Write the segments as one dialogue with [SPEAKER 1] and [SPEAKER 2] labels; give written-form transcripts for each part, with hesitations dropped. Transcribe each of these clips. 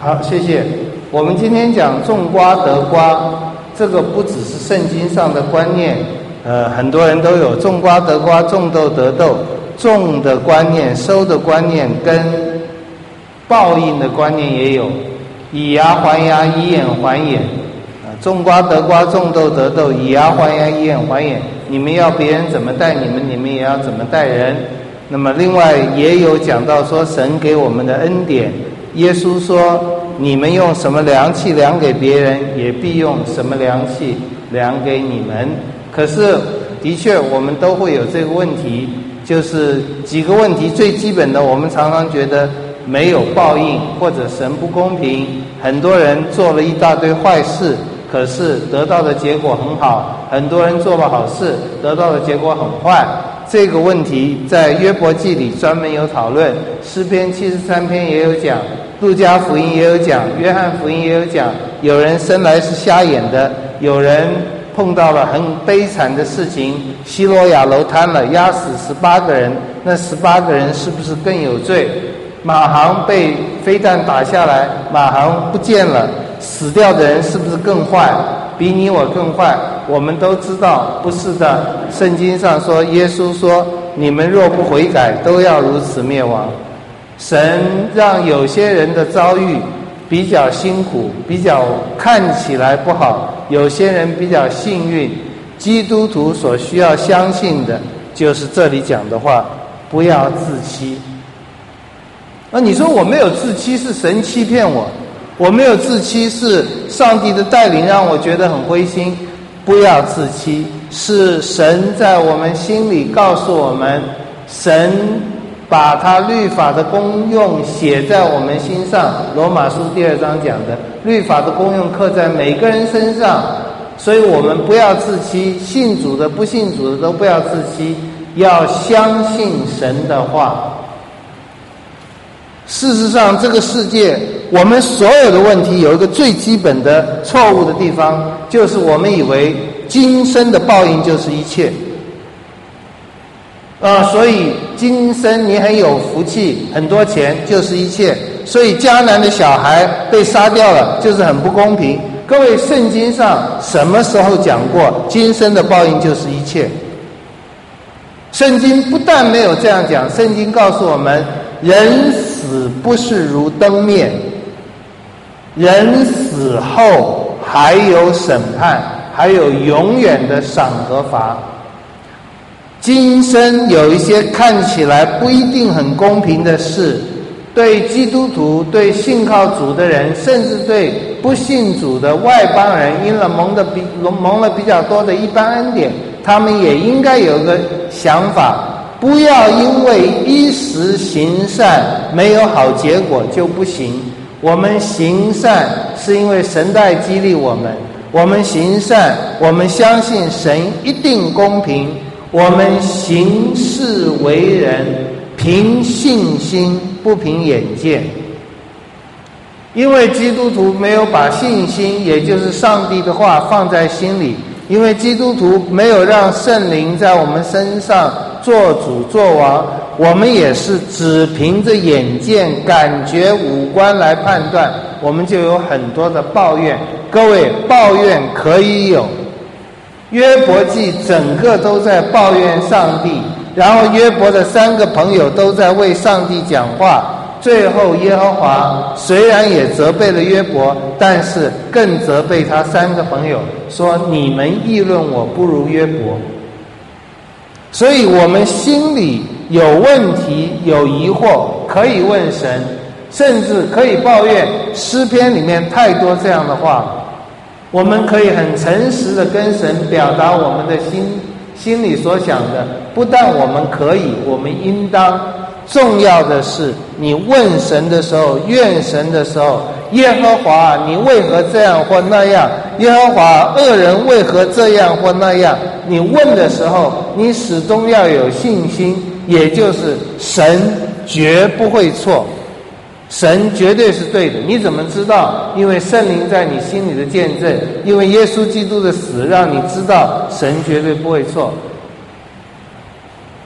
[SPEAKER 1] 好，谢谢。我们今天讲种瓜得瓜，这个不只是圣经上的观念，很多人都有种瓜得瓜，种豆得豆，种的观念、收的观念跟报应的观念也有，以牙还牙，以眼还眼。种瓜得瓜，种豆得豆，以牙还牙，以眼还眼。你们要别人怎么待你们，你们也要怎么待人。那么另外也有讲到说神给我们的恩典，耶稣说你们用什么量器量给别人，也必用什么量器量给你们。可是的确我们都会有这个问题，就是几个问题。最基本的，我们常常觉得没有报应，或者神不公平。很多人做了一大堆坏事，可是得到的结果很好，很多人做了好事，得到的结果很坏。这个问题在约伯记里专门有讨论，诗篇73篇也有讲，路加福音也有讲，约翰福音也有讲。有人生来是瞎眼的，有人碰到了很悲惨的事情，希罗亚楼坍了，压死18个人，那18个人是不是更有罪？马航被飞弹打下来，马航不见了，死掉的人是不是更坏？比你我更坏？我们都知道不是的。圣经上说，耶稣说你们若不悔改，都要如此灭亡。神让有些人的遭遇比较辛苦，比较看起来不好，有些人比较幸运。基督徒所需要相信的就是这里讲的话，不要自欺。你说我没有自欺，是神欺骗我，我没有自欺，是上帝的带领让我觉得很灰心。不要自欺，是神在我们心里告诉我们，神把他律法的功用写在我们心上。罗马书第2章讲的，律法的功用刻在每个人身上，所以我们不要自欺，信主的不信主的都不要自欺，要相信神的话。事实上，这个世界我们所有的问题有一个最基本的错误的地方，就是我们以为今生的报应就是一切。所以今生你很有福气，很多钱就是一切。所以迦南的小孩被杀掉了，就是很不公平。各位，圣经上什么时候讲过今生的报应就是一切？圣经不但没有这样讲，圣经告诉我们，人死不是如灯灭，人死后还有审判，还有永远的赏和罚。今生有一些看起来不一定很公平的事，对基督徒、对信靠主的人，甚至对不信主的外邦人，因了蒙了比较多的一般恩典，他们也应该有个想法，不要因为一时行善没有好结果就不行。我们行善是因为神在激励我们，我们行善，我们相信神一定公平，我们行事为人凭信心不凭眼见。因为基督徒没有把信心，也就是上帝的话放在心里，因为基督徒没有让圣灵在我们身上做主做王，我们也是只凭着眼见、感觉、五官来判断，我们就有很多的抱怨。各位，抱怨可以有，约伯记整个都在抱怨上帝，然后约伯的3个朋友都在为上帝讲话，最后耶和华虽然也责备了约伯，但是更责备他3个朋友，说你们议论我不如约伯。所以我们心里有问题有疑惑可以问神，甚至可以抱怨。诗篇里面太多这样的话，我们可以很诚实的跟神表达我们的心里所想的。不但我们可以，我们应当。重要的是你问神的时候，怨神的时候，耶和华你为何这样或那样，耶和华恶人为何这样或那样，你问的时候你始终要有信心，也就是神绝不会错，神绝对是对的。你怎么知道？因为圣灵在你心里的见证，因为耶稣基督的死让你知道神绝对不会错。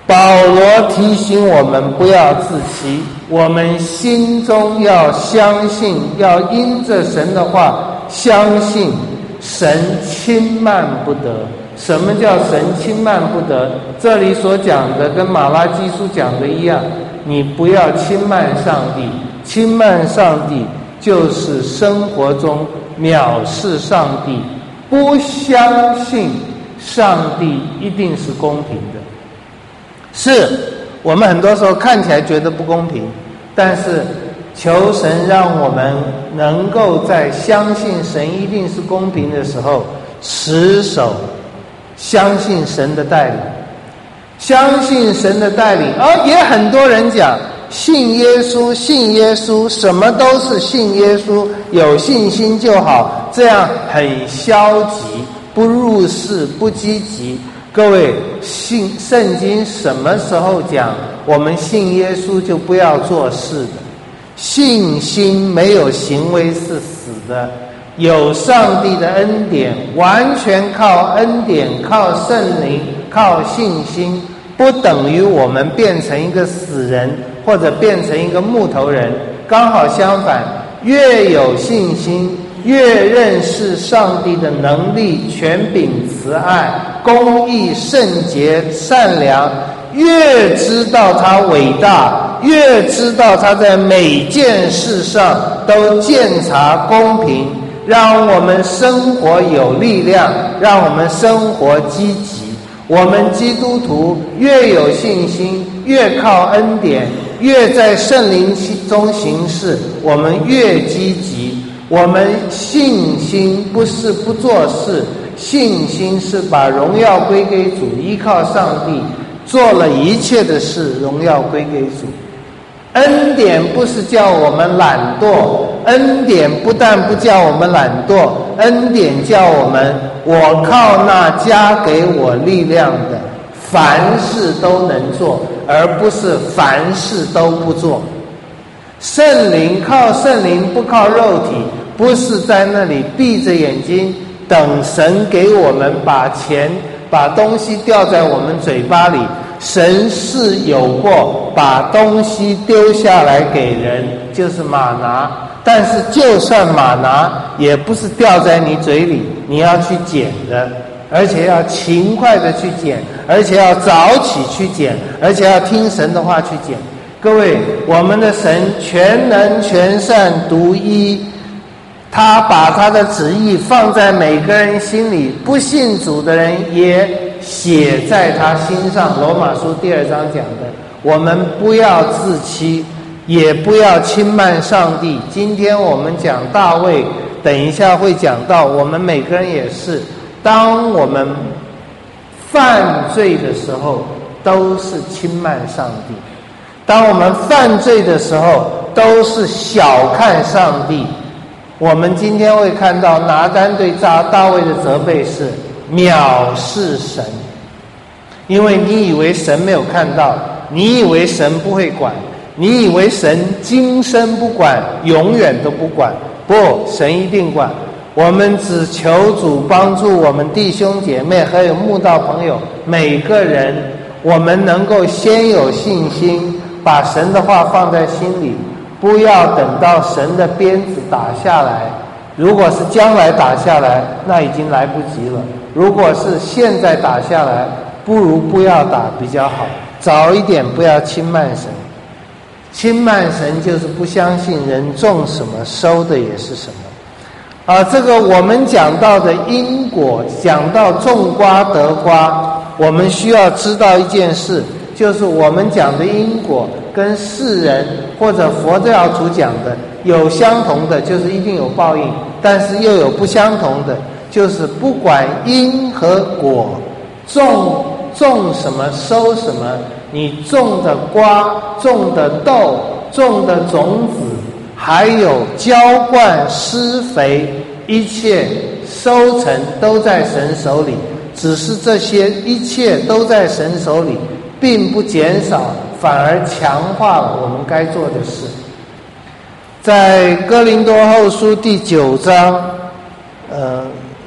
[SPEAKER 1] 保罗提醒我们不要自欺，我们心中要相信，要因着神的话相信神轻慢不得。什么叫神轻慢不得？这里所讲的跟马拉基书讲的一样，你不要轻慢上帝。轻慢上帝就是生活中藐视上帝，不相信上帝一定是公平的。是我们很多时候看起来觉得不公平，但是求神让我们能够在相信神一定是公平的时候，持守相信神的带领，相信神的带领。而也很多人讲信耶稣，信耶稣，什么都是信耶稣，有信心就好，这样很消极，不入世，不积极。各位，信圣经什么时候讲我们信耶稣就不要做事的？信心没有行为是死的，有上帝的恩典，完全靠恩典，靠圣灵，靠信心，不等于我们变成一个死人或者变成一个木头人。刚好相反，越有信心，越认识上帝的能力、权柄、慈爱、公义、圣洁、善良，越知道他伟大，越知道他在每件事上都鉴察公平，让我们生活有力量，让我们生活积极。我们基督徒越有信心，越靠恩典，越在圣灵中行事，我们越积极。我们信心不是不做事，信心是把荣耀归给主，依靠上帝做了一切的事，荣耀归给主。恩典不是叫我们懒惰，恩典不但不叫我们懒惰，恩典叫我们我靠那加给我力量的，凡事都能做，而不是凡事都不做。圣灵，靠圣灵不靠肉体，不是在那里闭着眼睛等神给我们把钱把东西掉在我们嘴巴里。神是有过把东西丢下来给人，就是玛拿，但是就算玛拿也不是掉在你嘴里，你要去捡的，而且要勤快的去捡，而且要早起去捡，而且要听神的话去捡。各位，我们的神全能全善独一，他把他的旨意放在每个人心里，不信主的人也写在他心上。罗马书第2章讲的，我们不要自欺，也不要轻慢上帝。今天我们讲大卫，等一下会讲到，我们每个人也是，当我们犯罪的时候都是轻慢上帝，当我们犯罪的时候都是小看上帝。我们今天会看到拿单对大卫的责备是藐视神，因为你以为神没有看到，你以为神不会管，你以为神今生不管，永远都不管。不，神一定管。我们只求主帮助我们弟兄姐妹还有慕道朋友每个人，我们能够先有信心，把神的话放在心里，不要等到神的鞭子打下来。如果是将来打下来，那已经来不及了。如果是现在打下来，不如不要打比较好，早一点，不要轻慢神。轻慢神就是不相信人种什么收的也是什么。这个我们讲到的因果，讲到种瓜得瓜，我们需要知道一件事，就是我们讲的因果跟世人或者佛教徒讲的有相同的，就是一定有报应，但是又有不相同的，就是不管因和果，种什么收什么，你种的瓜，种的豆，种的种子，还有浇灌施肥，一切收成都在神手里。只是这些一切都在神手里，并不减少，反而强化了我们该做的事。在哥林多后书第9章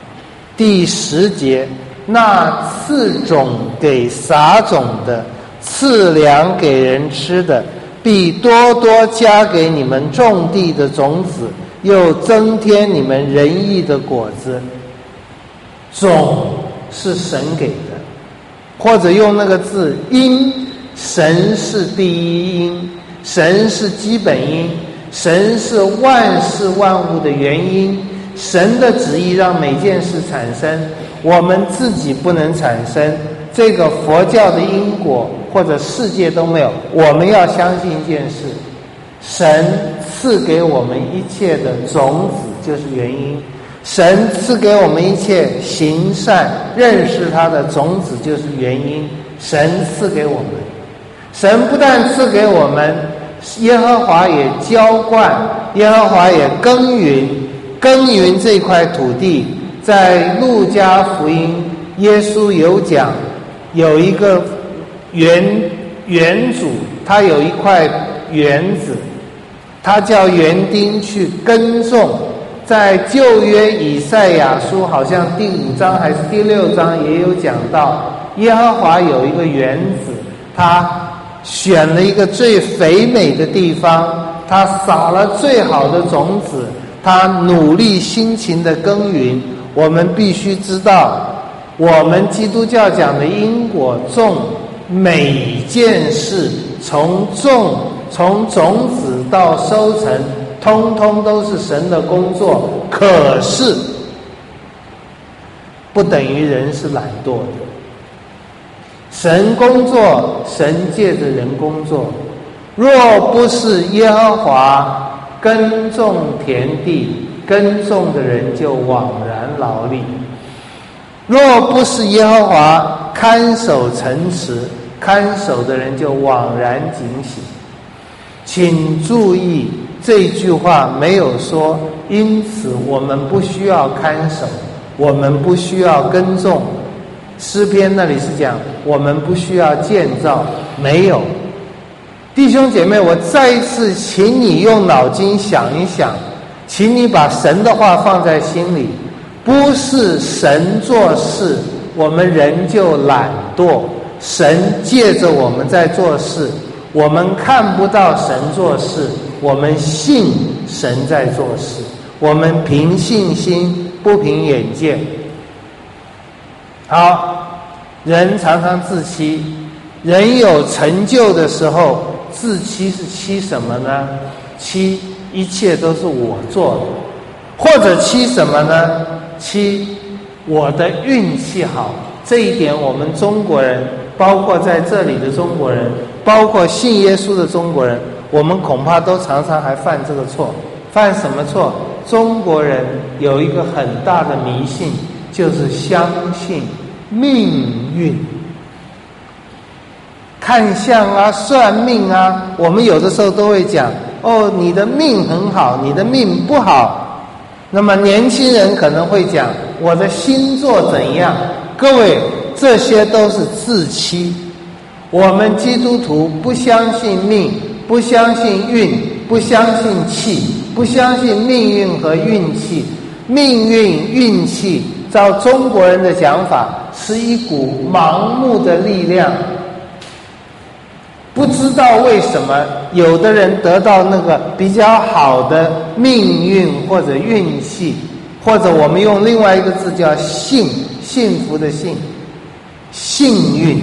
[SPEAKER 1] 第10节，那赐种给撒种的， 赐粮给人吃的，必多多加给你们种地的种子，又增添你们仁义的果子。种是神给的，或者用那个字因，神是第一因，神是基本因，神是万事万物的原因。神的旨意让每件事产生，我们自己不能产生，这个佛教的因果或者世界都没有。我们要相信一件事，神赐给我们一切的种子就是原因，神赐给我们一切行善认识他的种子就是原因。神赐给我们，神不但赐给我们，耶和华也浇灌，耶和华也耕耘这块土地。在路加福音，耶稣有讲，有一个园主，他有一块园子，他叫园丁去耕种。在旧约以赛亚书好像第5章还是第6章也有讲到，耶和华有一个园子，他选了一个最肥美的地方，他撒了最好的种子，他努力辛勤的耕耘。我们必须知道，我们基督教讲的因果种，每件事从种子到收成，通通都是神的工作。可是不等于人是懒惰的，神工作，神借着人工作。若不是耶和华耕种田地，耕种的人就枉然劳力；若不是耶和华看守城池，看守的人就枉然警醒。请注意，这句话没有说因此我们不需要看守，我们不需要耕种。诗篇那里是讲我们不需要建造，没有。弟兄姐妹，我再一次请你用脑筋想一想，请你把神的话放在心里。不是神做事，我们人就懒惰，神借着我们在做事。我们看不到神做事，我们信神在做事，我们凭信心不凭眼见。好，人常常自欺，人有成就的时候自欺是欺什么呢？欺一切都是我做的，或者欺什么呢？欺我的运气好。这一点我们中国人，包括在这里的中国人，包括信耶稣的中国人，我们恐怕都常常还犯这个错。犯什么错？中国人有一个很大的迷信，就是相信命运。看相啊，算命啊，我们有的时候都会讲，哦，你的命很好，你的命不好。那么年轻人可能会讲，我的星座怎样？各位，这些都是自欺。我们基督徒不相信命，不相信运，不相信气，不相信命运和运气。命运、运气，照中国人的讲法，是一股盲目的力量。不知道为什么有的人得到那个比较好的命运或者运气，或者我们用另外一个字叫幸，幸福的幸，幸运。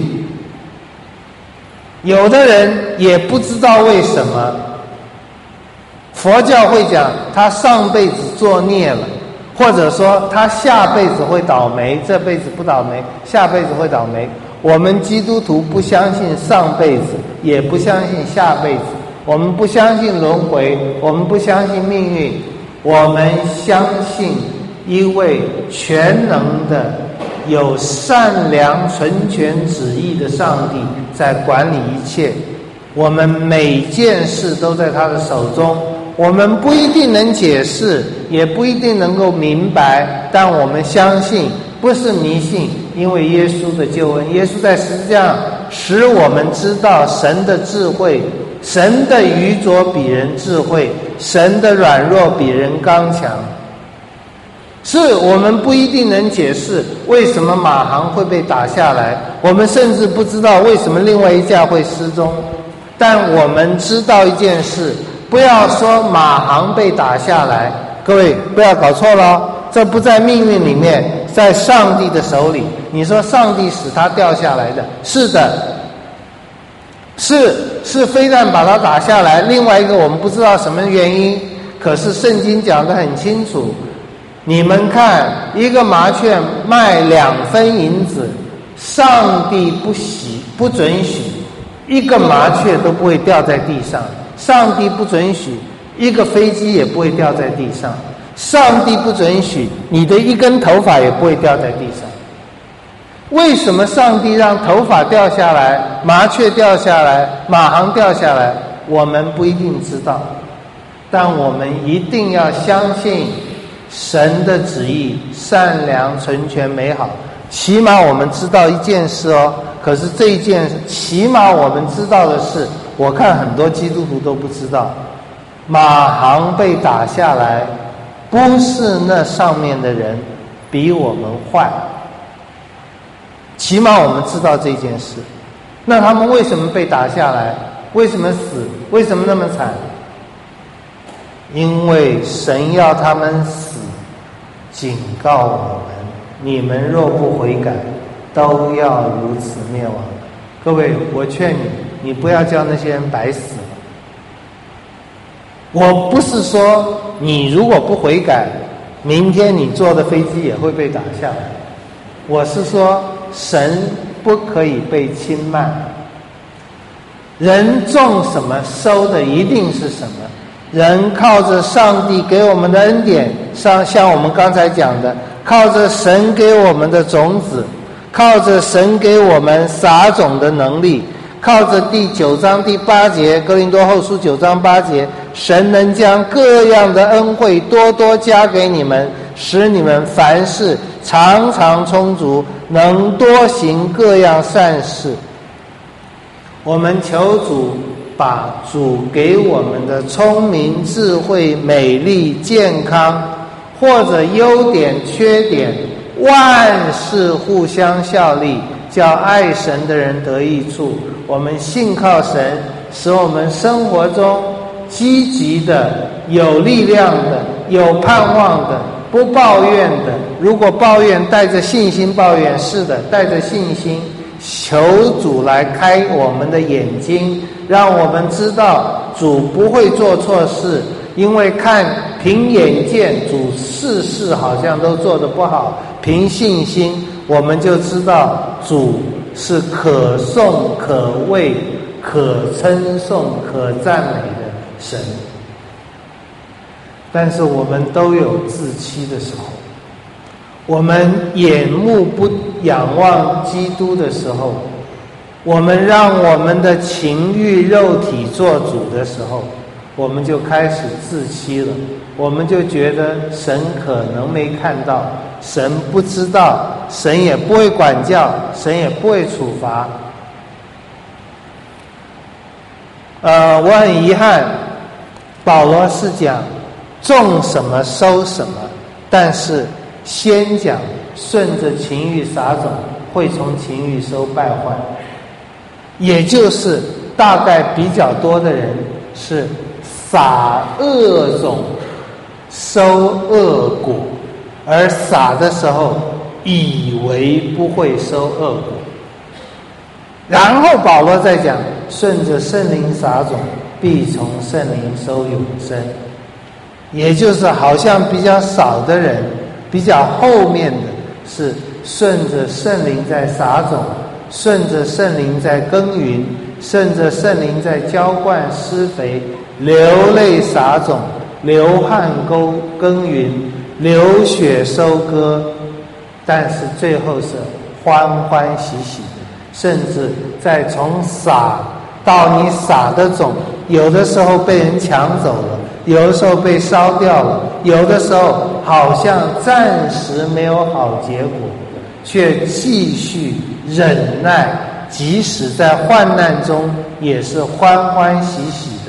[SPEAKER 1] 有的人也不知道为什么，佛教会讲他上辈子作孽了，或者说他下辈子会倒霉，这辈子不倒霉，下辈子会倒霉。我们基督徒不相信上辈子，也不相信下辈子，我们不相信轮回，我们不相信命运，我们相信一位全能的、有善良纯全旨意的上帝在管理一切。我们每件事都在他的手中，我们不一定能解释，也不一定能够明白，但我们相信，不是迷信。因为耶稣的救恩，耶稣在十字架上使我们知道神的智慧，神的愚拙比人智慧，神的软弱比人刚强。 是我们不一定能解释为什么马航会被打下来，我们甚至不知道为什么另外一架会失踪，但我们知道一件事，不要说马航被打下来，各位不要搞错了，这不在命运里面，在上帝的手里。你说上帝使它掉下来的，是的，是非但把它打下来，另外一个我们不知道什么原因，可是圣经讲得很清楚，你们看一个麻雀卖2分银子，上帝不准许一个麻雀都不会掉在地上，上帝不准许一个飞机也不会掉在地上，上帝不准许你的一根头发也不会掉在地上。为什么上帝让头发掉下来，麻雀掉下来，马航掉下来？我们不一定知道，但我们一定要相信神的旨意善良、纯全、美好。起码我们知道一件事哦，可是这一件起码我们知道的是，我看很多基督徒都不知道，马航被打下来，不是那上面的人比我们坏，起码我们知道这件事。那他们为什么被打下来？为什么死？为什么那么惨？因为神要他们死，警告我们，你们若不悔改，都要如此灭亡。各位，我劝你，你不要叫那些人白死了。我不是说你如果不悔改，明天你坐的飞机也会被打下来。我是说，神不可以被轻慢。人种什么，收的一定是什么。人靠着上帝给我们的恩典，像我们刚才讲的，靠着神给我们的种子，靠着神给我们撒种的能力，靠着第9章第8节，哥林多后书9章8节，神能将各样的恩惠多多加给你们，使你们凡事常常充足，能多行各样善事。我们求主把主给我们的聪明、智慧、美丽、健康，或者优点、缺点，万事互相效力，叫爱神的人得益处。我们信靠神，使我们生活中积极的、有力量的、有盼望的、不抱怨的。如果抱怨，带着信心抱怨，是的，带着信心求主来开我们的眼睛，让我们知道主不会做错事，因为凭眼见主事事好像都做得不好，凭信心我们就知道主是可颂可畏可称颂可赞美的神。但是我们都有自欺的时候，我们眼目不仰望基督的时候，我们让我们的情欲肉体做主的时候，我们就开始自欺了。我们就觉得神可能没看到，神不知道，神也不会管教，神也不会处罚。我很遗憾，保罗是讲种什么收什么，但是先讲顺着情欲撒种，会从情欲收败坏。也就是大概比较多的人是撒恶种收恶果，而撒的时候以为不会收恶果。然后保罗再讲顺着圣灵撒种，必从圣灵收永生。也就是好像比较少的人，比较后面的是顺着圣灵在撒种，顺着圣灵在耕耘，顺着圣灵在浇灌施肥，流泪撒种，流汗耕耘，流血收割，但是最后是欢欢喜喜的。甚至在从撒到你撒的种，有的时候被人抢走了，有的时候被烧掉了，有的时候好像暂时没有好结果，却继续忍耐，即使在患难中也是欢欢喜喜的，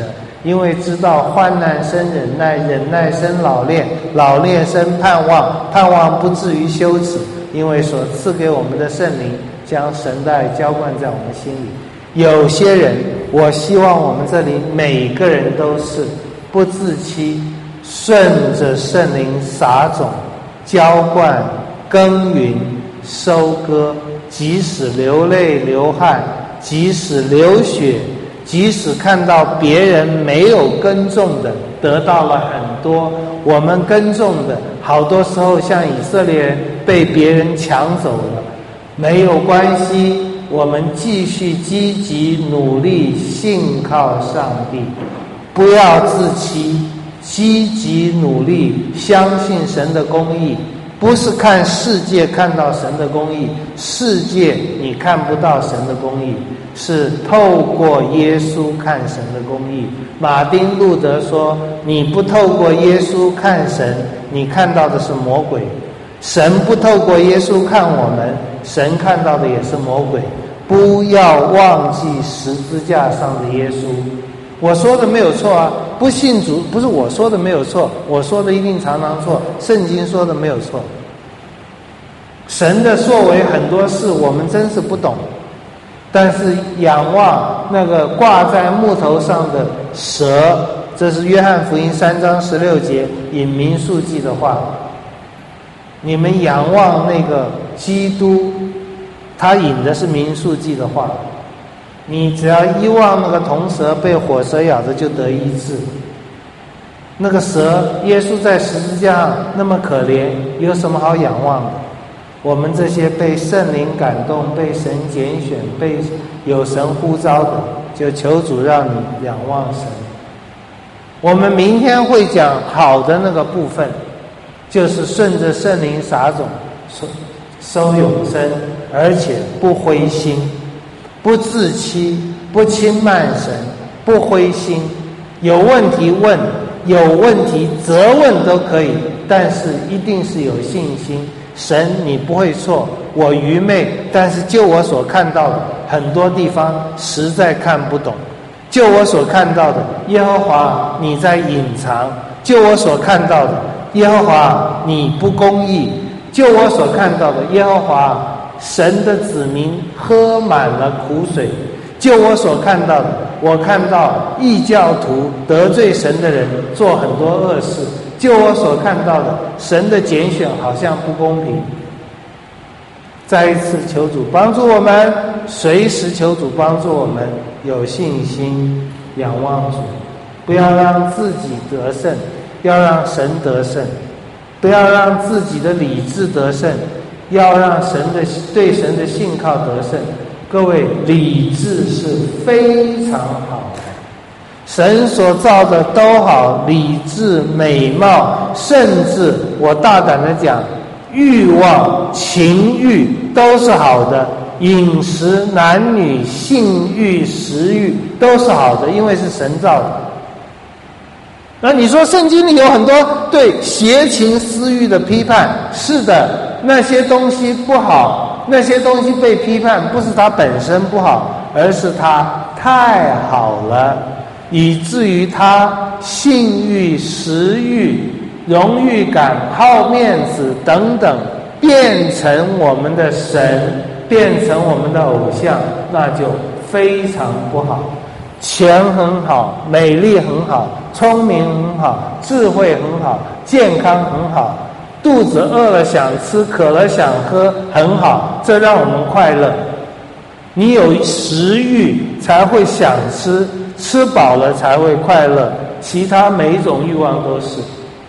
[SPEAKER 1] 因为知道患难生忍耐，忍耐生老练，老练生盼望，盼望不至于羞耻，因为所赐给我们的圣灵将神的爱浇灌在我们心里。有些人，我希望我们这里每个人都是不自欺，顺着圣灵撒种、浇灌、耕耘、收割，即使流泪流汗，即使流血，即使看到别人没有耕种的得到了很多，我们耕种的好多时候像以色列人被别人抢走了，没有关系，我们继续积极努力，信靠上帝，不要自欺，积极努力，相信神的公义。不是看世界看到神的公义，世界你看不到神的公义，是透过耶稣看神的公义。马丁路德说，你不透过耶稣看神，你看到的是魔鬼。神不透过耶稣看我们，神看到的也是魔鬼。不要忘记十字架上的耶稣。我说的没有错啊，不信主不是我说的没有错，我说的一定常常错，圣经说的没有错。神的作为很多事我们真是不懂，但是仰望那个挂在木头上的蛇，这是约翰福音3章16节引民数记的话。你们仰望那个基督，他引的是民数记的话，你只要一望那个铜蛇被火蛇咬着就得医治。那个蛇，耶稣在十字架上那么可怜，有什么好仰望的？我们这些被圣灵感动、被神拣选、被有神呼召的，就求主让你仰望神。我们明天会讲好的那个部分，就是顺着圣灵撒种，收永生，而且不灰心，不自欺，不轻慢神，不灰心。有问题问，有问题责问都可以，但是一定是有信心。神，你不会错，我愚昧，但是就我所看到的，很多地方实在看不懂。就我所看到的，耶和华你在隐藏；就我所看到的，耶和华你不公义；就我所看到的，耶和华神的子民喝满了苦水；就我所看到的，我看到异教徒得罪神的人做很多恶事；就我所看到的，神的拣选好像不公平。再一次求主帮助我们，随时求主帮助我们有信心仰望主，不要让自己得胜，要让神得胜；不要让自己的理智得胜，要让对神的信靠得胜。各位，理智是非常好的，神所造的都好，理智、美貌，甚至我大胆的讲，欲望、情欲都是好的，饮食、男女、性欲、食欲都是好的，因为是神造的。那你说圣经里有很多对邪情私欲的批判，是的，那些东西不好，那些东西被批判，不是它本身不好，而是它太好了，以至于它性欲、食欲、荣誉感、好面子等等，变成我们的神，变成我们的偶像，那就非常不好。钱很好，美丽很好，聪明很好，智慧很好，健康很好，肚子饿了想吃，渴了想喝，很好，这让我们快乐。你有食欲才会想吃，吃饱了才会快乐，其他每一种欲望都是。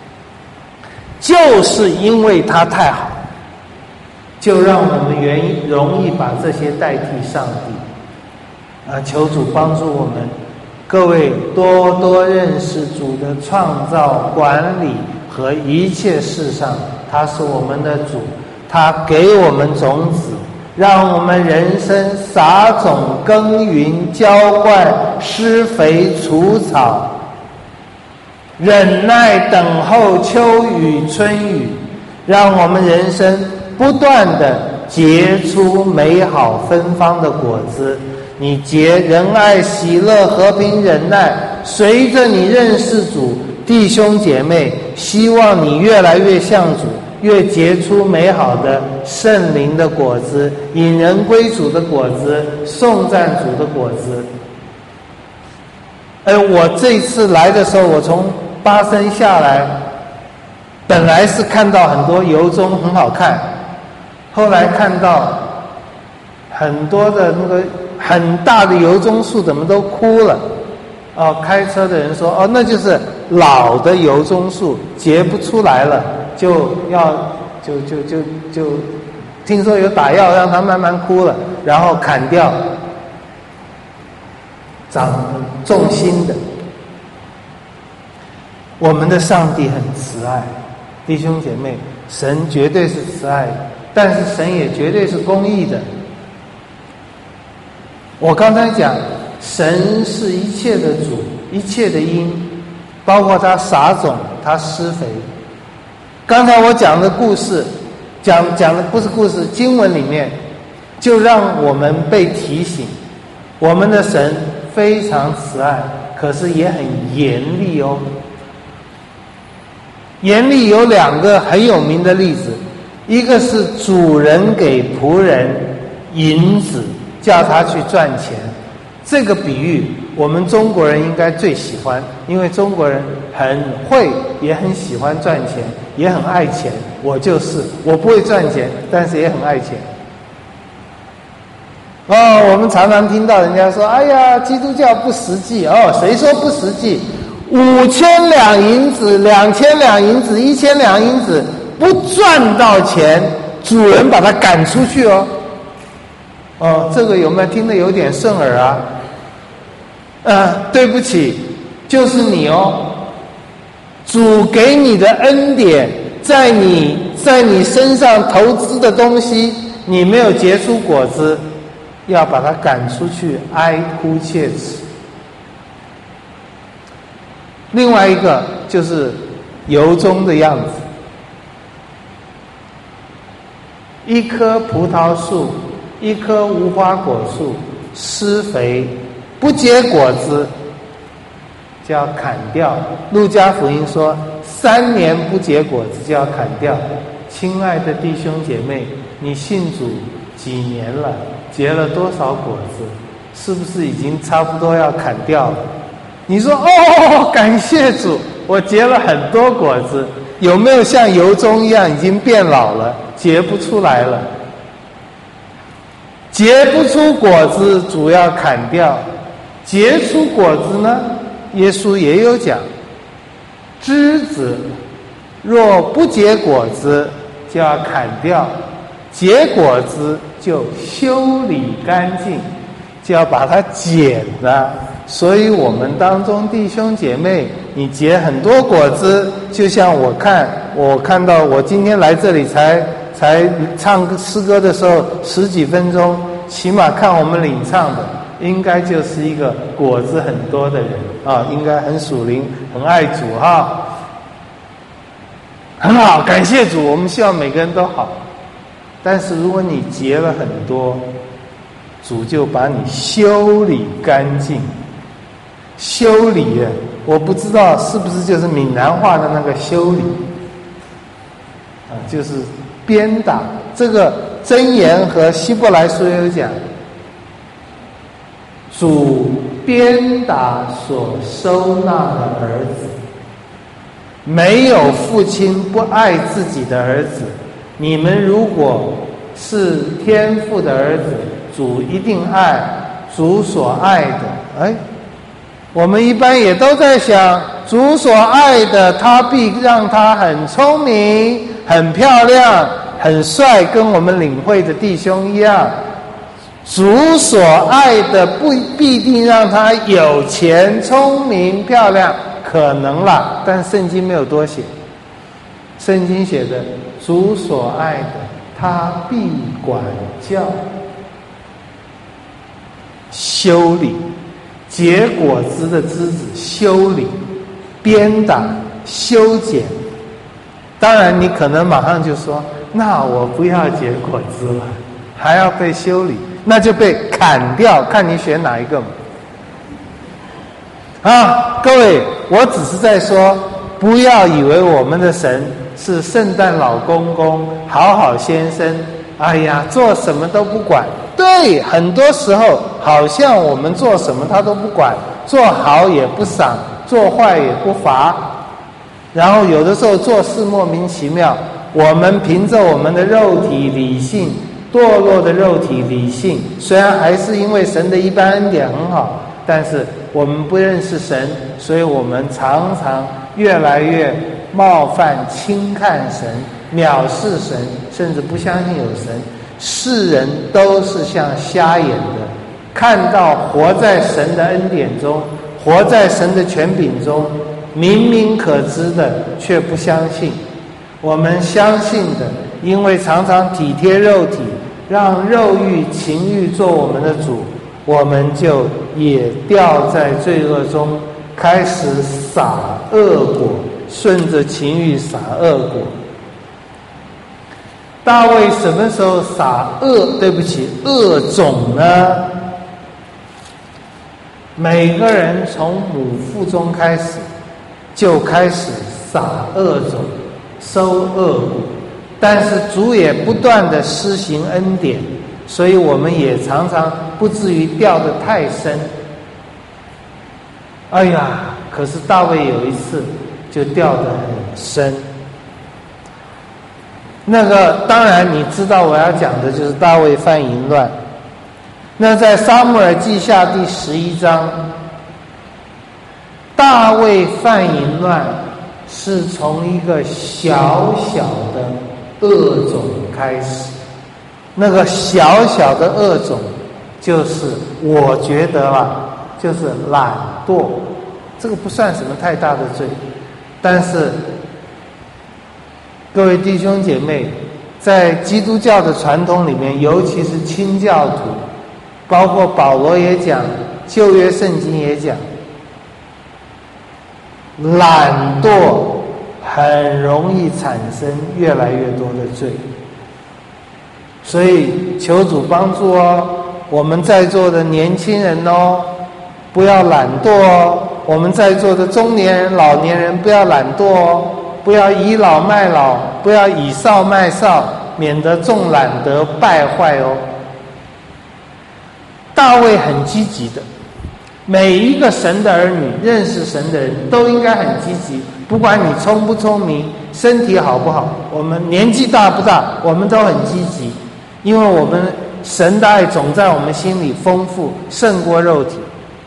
[SPEAKER 1] 就是因为它太好，就让我们容易把这些代替上帝。求主帮助我们，各位多多认识主的创造、管理和一切事上，他是我们的主，他给我们种子，让我们人生撒种、耕耘、浇灌、施肥、除草，忍耐等候秋雨春雨，让我们人生不断的结出美好芬芳的果子。你结仁爱、喜乐、和平、忍耐、 随着你认识主，弟兄姐妹，希望你越来越像主，越结出美好的圣灵的果子，引人归主的果子，颂赞主的果子。我这次来的时候，我从巴生下来，本来是看到很多油棕很好看，后来看到很多的那个很大的油棕树怎么都枯了。开车的人说，那就是老的油棕树结不出来了，就听说有打药让它慢慢枯了，然后砍掉，种新的。我们的上帝很慈爱，弟兄姐妹，神绝对是慈爱的，但是神也绝对是公义的。我刚才讲，神是一切的主，一切的因，包括他撒种，他施肥。刚才我讲的故事，讲的不是故事，经文里面就让我们被提醒，我们的神非常慈爱，可是也很严厉哦。严厉有两个很有名的例子，一个是主人给仆人银子，叫他去赚钱。这个比喻我们中国人应该最喜欢，因为中国人很会，也很喜欢赚钱，也很爱钱。我不会赚钱，但是也很爱钱。我们常常听到人家说，哎呀，基督教不实际。谁说不实际？5000两银子、2000两银子、1000两银子，不赚到钱，主人把他赶出去哦。这个有没有听得有点顺耳啊？对不起，就是你哦。主给你的恩典，在你身上投资的东西，你没有结出果子，要把他赶出去，哀哭切齿。另外一个就是油棕的样子，一棵葡萄树，一棵无花果树，施肥不结果子，就要砍掉。路加福音说3年不结果子就要砍掉。亲爱的弟兄姐妹，你信主几年了？结了多少果子？是不是已经差不多要砍掉了？你说感谢主，我结了很多果子，有没有像油棕一样已经变老了，结不出来了？结不出果子，主要砍掉。结出果子呢，耶稣也有讲，枝子若不结果子，就要砍掉；结果子就修理干净，就要把它剪了。所以我们当中弟兄姐妹，你结很多果子，就像我看到我今天来这里才唱诗歌的时候10几分钟，起码看我们领唱的，应该就是一个果子很多的人啊，应该很属灵，很爱主哈，很好，感谢主，我们希望每个人都好。但是如果你结了很多，主就把你修理干净。修理，我不知道是不是就是闽南话的那个修理就是鞭打。这个箴言和希伯来书也有讲，主鞭打所收纳的儿子，没有父亲不爱自己的儿子。你们如果是天父的儿子，主一定爱主所爱的。我们一般也都在想，主所爱的，他必让他很聪明、很漂亮、很帅，跟我们领会的弟兄一样。主所爱的不必定让他有钱、聪明、漂亮，可能啦，但圣经没有多写。圣经写的，主所爱的，他必管教、修理。结果子的枝子修理、鞭打、修剪。当然你可能马上就说，那我不要结果子了，还要被修理，那就被砍掉，看你选哪一个嘛。 各位，我只是在说，不要以为我们的神是圣诞老公公、好好先生，哎呀，做什么都不管。对，很多时候好像我们做什么他都不管，做好也不赏，做坏也不罚，然后有的时候做事莫名其妙。我们凭着我们的肉体理性，堕落的肉体理性，虽然还是因为神的一般恩典很好，但是我们不认识神，所以我们常常越来越冒犯、轻看神，藐视神，甚至不相信有神。世人都是像瞎眼的，看到活在神的恩典中，活在神的权柄中，明明可知的却不相信。我们相信的，因为常常体贴肉体，让肉欲情欲做我们的主，我们就也掉在罪恶中，开始撒恶果，顺着情欲撒恶果。大卫什么时候撒恶种呢？每个人从母腹中开始就开始撒恶种，收恶果，但是主也不断的施行恩典，所以我们也常常不至于掉得太深。哎呀，可是大卫有一次就掉得很深。那个当然你知道我要讲的就是大卫犯淫乱。那在撒母耳记下第11章，大卫犯淫乱是从一个小小的恶种开始。那个小小的恶种就是我觉得就是懒惰，这个不算什么太大的罪，但是各位弟兄姐妹，在基督教的传统里面，尤其是清教徒，包括保罗也讲，旧约圣经也讲，懒惰很容易产生越来越多的罪。所以求主帮助我们在座的年轻人不要懒惰我们在座的中年人、老年人不要懒惰不要倚老卖老，不要以少卖少，免得众懒得败坏大卫很积极的，每一个神的儿女、认识神的人都应该很积极，不管你聪不聪明，身体好不好，我们年纪大不大，我们都很积极，因为我们神的爱总在我们心里丰富，胜过肉体。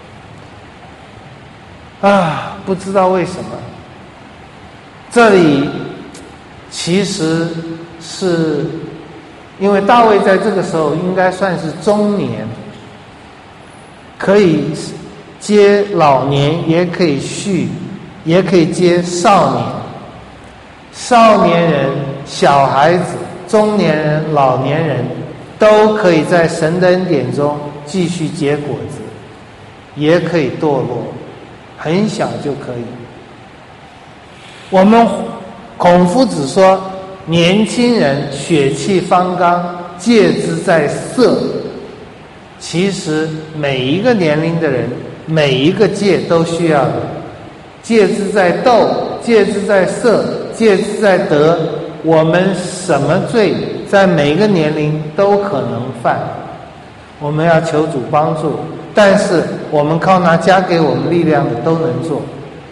[SPEAKER 1] 不知道为什么，这里其实是因为大卫在这个时候应该算是中年，可以接老年，也可以续，也可以接少年。少年人、小孩子、中年人、老年人都可以在神的恩典中继续结果子，也可以堕落，很小就可以。我们孔夫子说，年轻人血气方刚，戒之在色。其实每一个年龄的人，每一个戒都需要的。戒之在斗，戒之在色，戒之在德。我们什么罪在每一个年龄都可能犯，我们要求主帮助，但是我们靠那加给我们力量的都能做。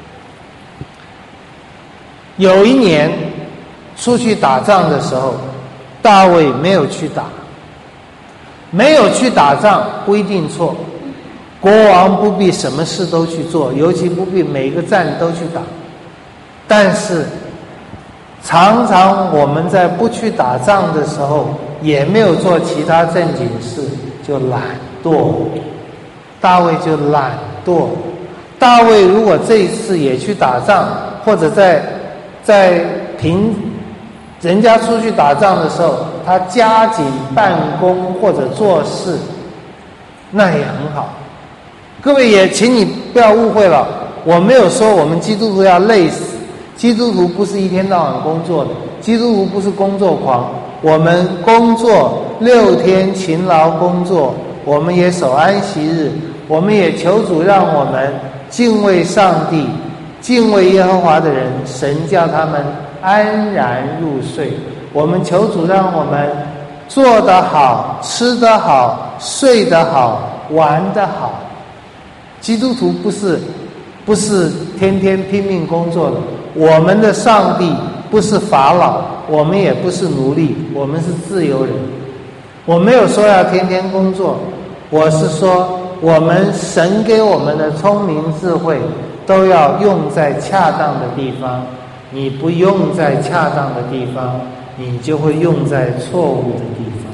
[SPEAKER 1] 有一年出去打仗的时候，大卫没有去打。没有去打仗不一定错，国王不必什么事都去做，尤其不必每个战都去打。但是常常我们在不去打仗的时候，也没有做其他正经事，就懒惰。大卫就懒惰。大卫如果这一次也去打仗，或者在凭人家出去打仗的时候，他加紧办公或者做事，那也很好。各位也请你不要误会了，我没有说我们基督徒要累死，基督徒不是一天到晚工作的，基督徒不是工作狂，我们工作6天勤劳工作，我们也守安息日，我们也求主让我们敬畏上帝、敬畏耶和华的人，神叫他们安然入睡。我们求主让我们做得好、吃得好、睡得好、玩得好。基督徒不是天天拼命工作的，我们的上帝不是法老，我们也不是奴隶，我们是自由人。我没有说要天天工作，我是说我们神给我们的聪明智慧都要用在恰当的地方，你不用在恰当的地方，你就会用在错误的地方。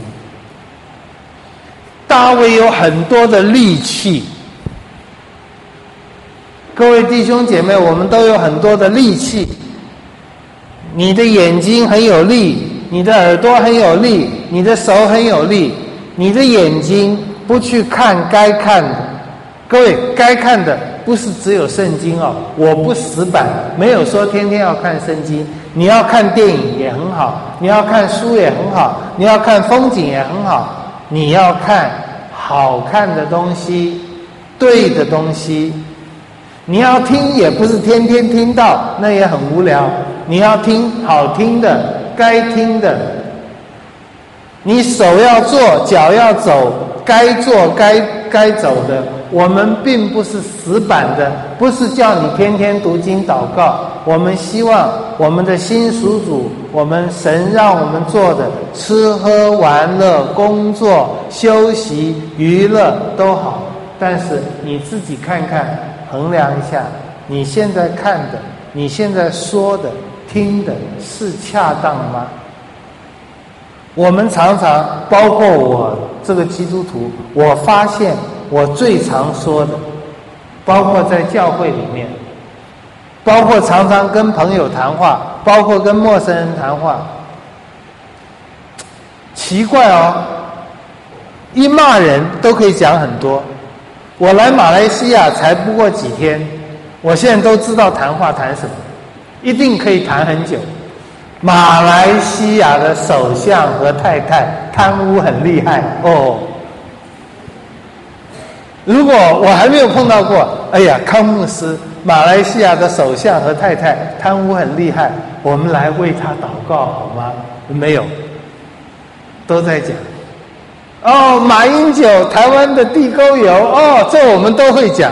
[SPEAKER 1] 大卫有很多的力气，各位弟兄姐妹，我们都有很多的力气。你的眼睛很有力，你的耳朵很有力，你的手很有力。你的眼睛不去看该看的，各位，该看的不是只有圣经哦，我不死板，没有说天天要看圣经。你要看电影也很好，你要看书也很好，你要看风景也很好，你要看好看的东西，对的东西。你要听也不是天天听到，那也很无聊。你要听好听的，该听的。你手要做，脚要走，该做该走的。我们并不是死板的，不是叫你天天读经祷告。我们希望我们的心属主，我们神让我们做的吃喝玩乐、工作、休息、娱乐都好，但是你自己看看，衡量一下，你现在看的，你现在说的、听的是恰当吗？我们常常，包括我这个基督徒，我发现我最常说的，包括在教会里面，包括常常跟朋友谈话，包括跟陌生人谈话，奇怪哦，一骂人都可以讲很多。我来马来西亚才不过几天，我现在都知道谈话谈什么，一定可以谈很久。马来西亚的首相和太太贪污很厉害哦。如果我还没有碰到过，哎呀，康牧师，马来西亚的首相和太太贪污很厉害，我们来为他祷告好吗？没有，都在讲。哦，马英九，台湾的地沟油，哦，这我们都会讲。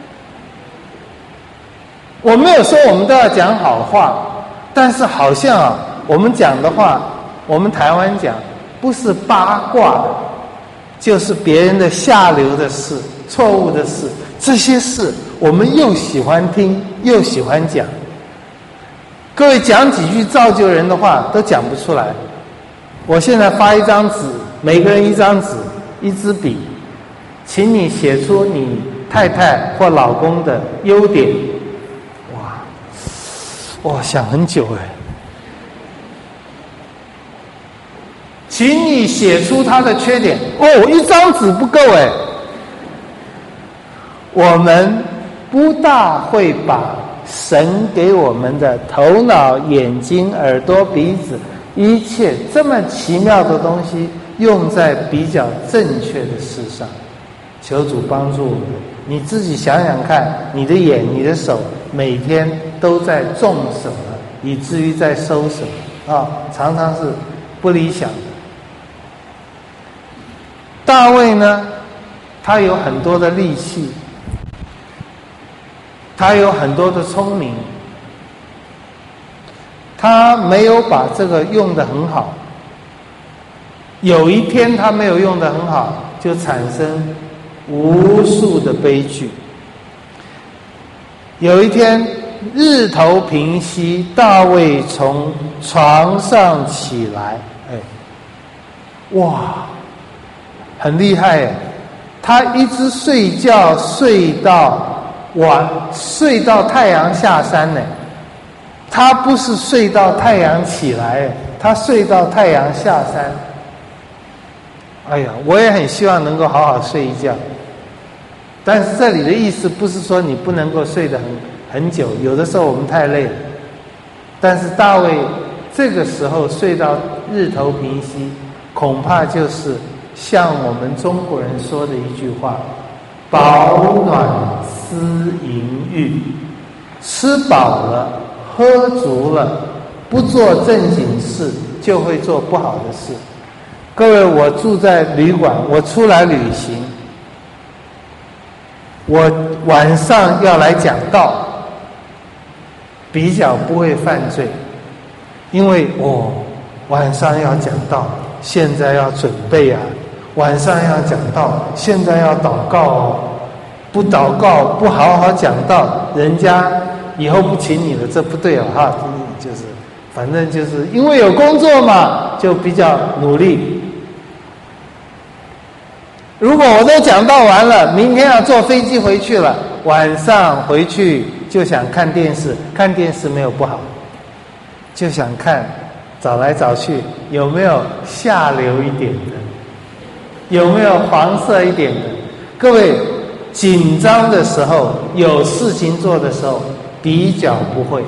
[SPEAKER 1] 我没有说我们都要讲好话，但是好像啊，我们讲的话，我们台湾讲不是八卦的，就是别人的下流的事、错误的事，这些事我们又喜欢听又喜欢讲。各位讲几句造就人的话都讲不出来。我现在发一张纸，每个人一张纸，一支笔，请你写出你太太或老公的优点。哇，想很久哎。请你写出他的缺点。哦，一张纸不够哎。我们不大会把神给我们的头脑、眼睛、耳朵、鼻子，一切这么奇妙的东西用在比较正确的事上。求主帮助我们。你自己想想看，你的眼、你的手每天都在种什么，以至于在收什么啊？常常是不理想的。大卫呢，他有很多的力气，他有很多的聪明，他没有把这个用得很好。有一天他没有用得很好，就产生无数的悲剧。有一天日头平息，大卫从床上起来，哇，很厉害哎！他一直睡觉睡到太阳下山呢。他不是睡到太阳起来，他睡到太阳下山。哎呀，我也很希望能够好好睡一觉。但是这里的意思不是说你不能够睡得很久，有的时候我们太累了。但是大卫这个时候睡到日头平息，恐怕就是像我们中国人说的一句话：饱暖思淫欲，吃饱了喝足了，不做正经事，就会做不好的事。各位，我住在旅馆，我出来旅行，我晚上要来讲道，比较不会犯罪，因为晚上要讲道，现在要准备啊，晚上要讲道，现在要祷告哦，不祷告不好好讲道，人家以后不请你了，这不对哈，就是反正就是因为有工作嘛，就比较努力。如果我都讲道完了，明天要坐飞机回去了，晚上回去就想看电视，看电视没有不好，就想看，找来找去有没有下流一点的，有没有黄色一点的。各位，紧张的时候，有事情做的时候比较不会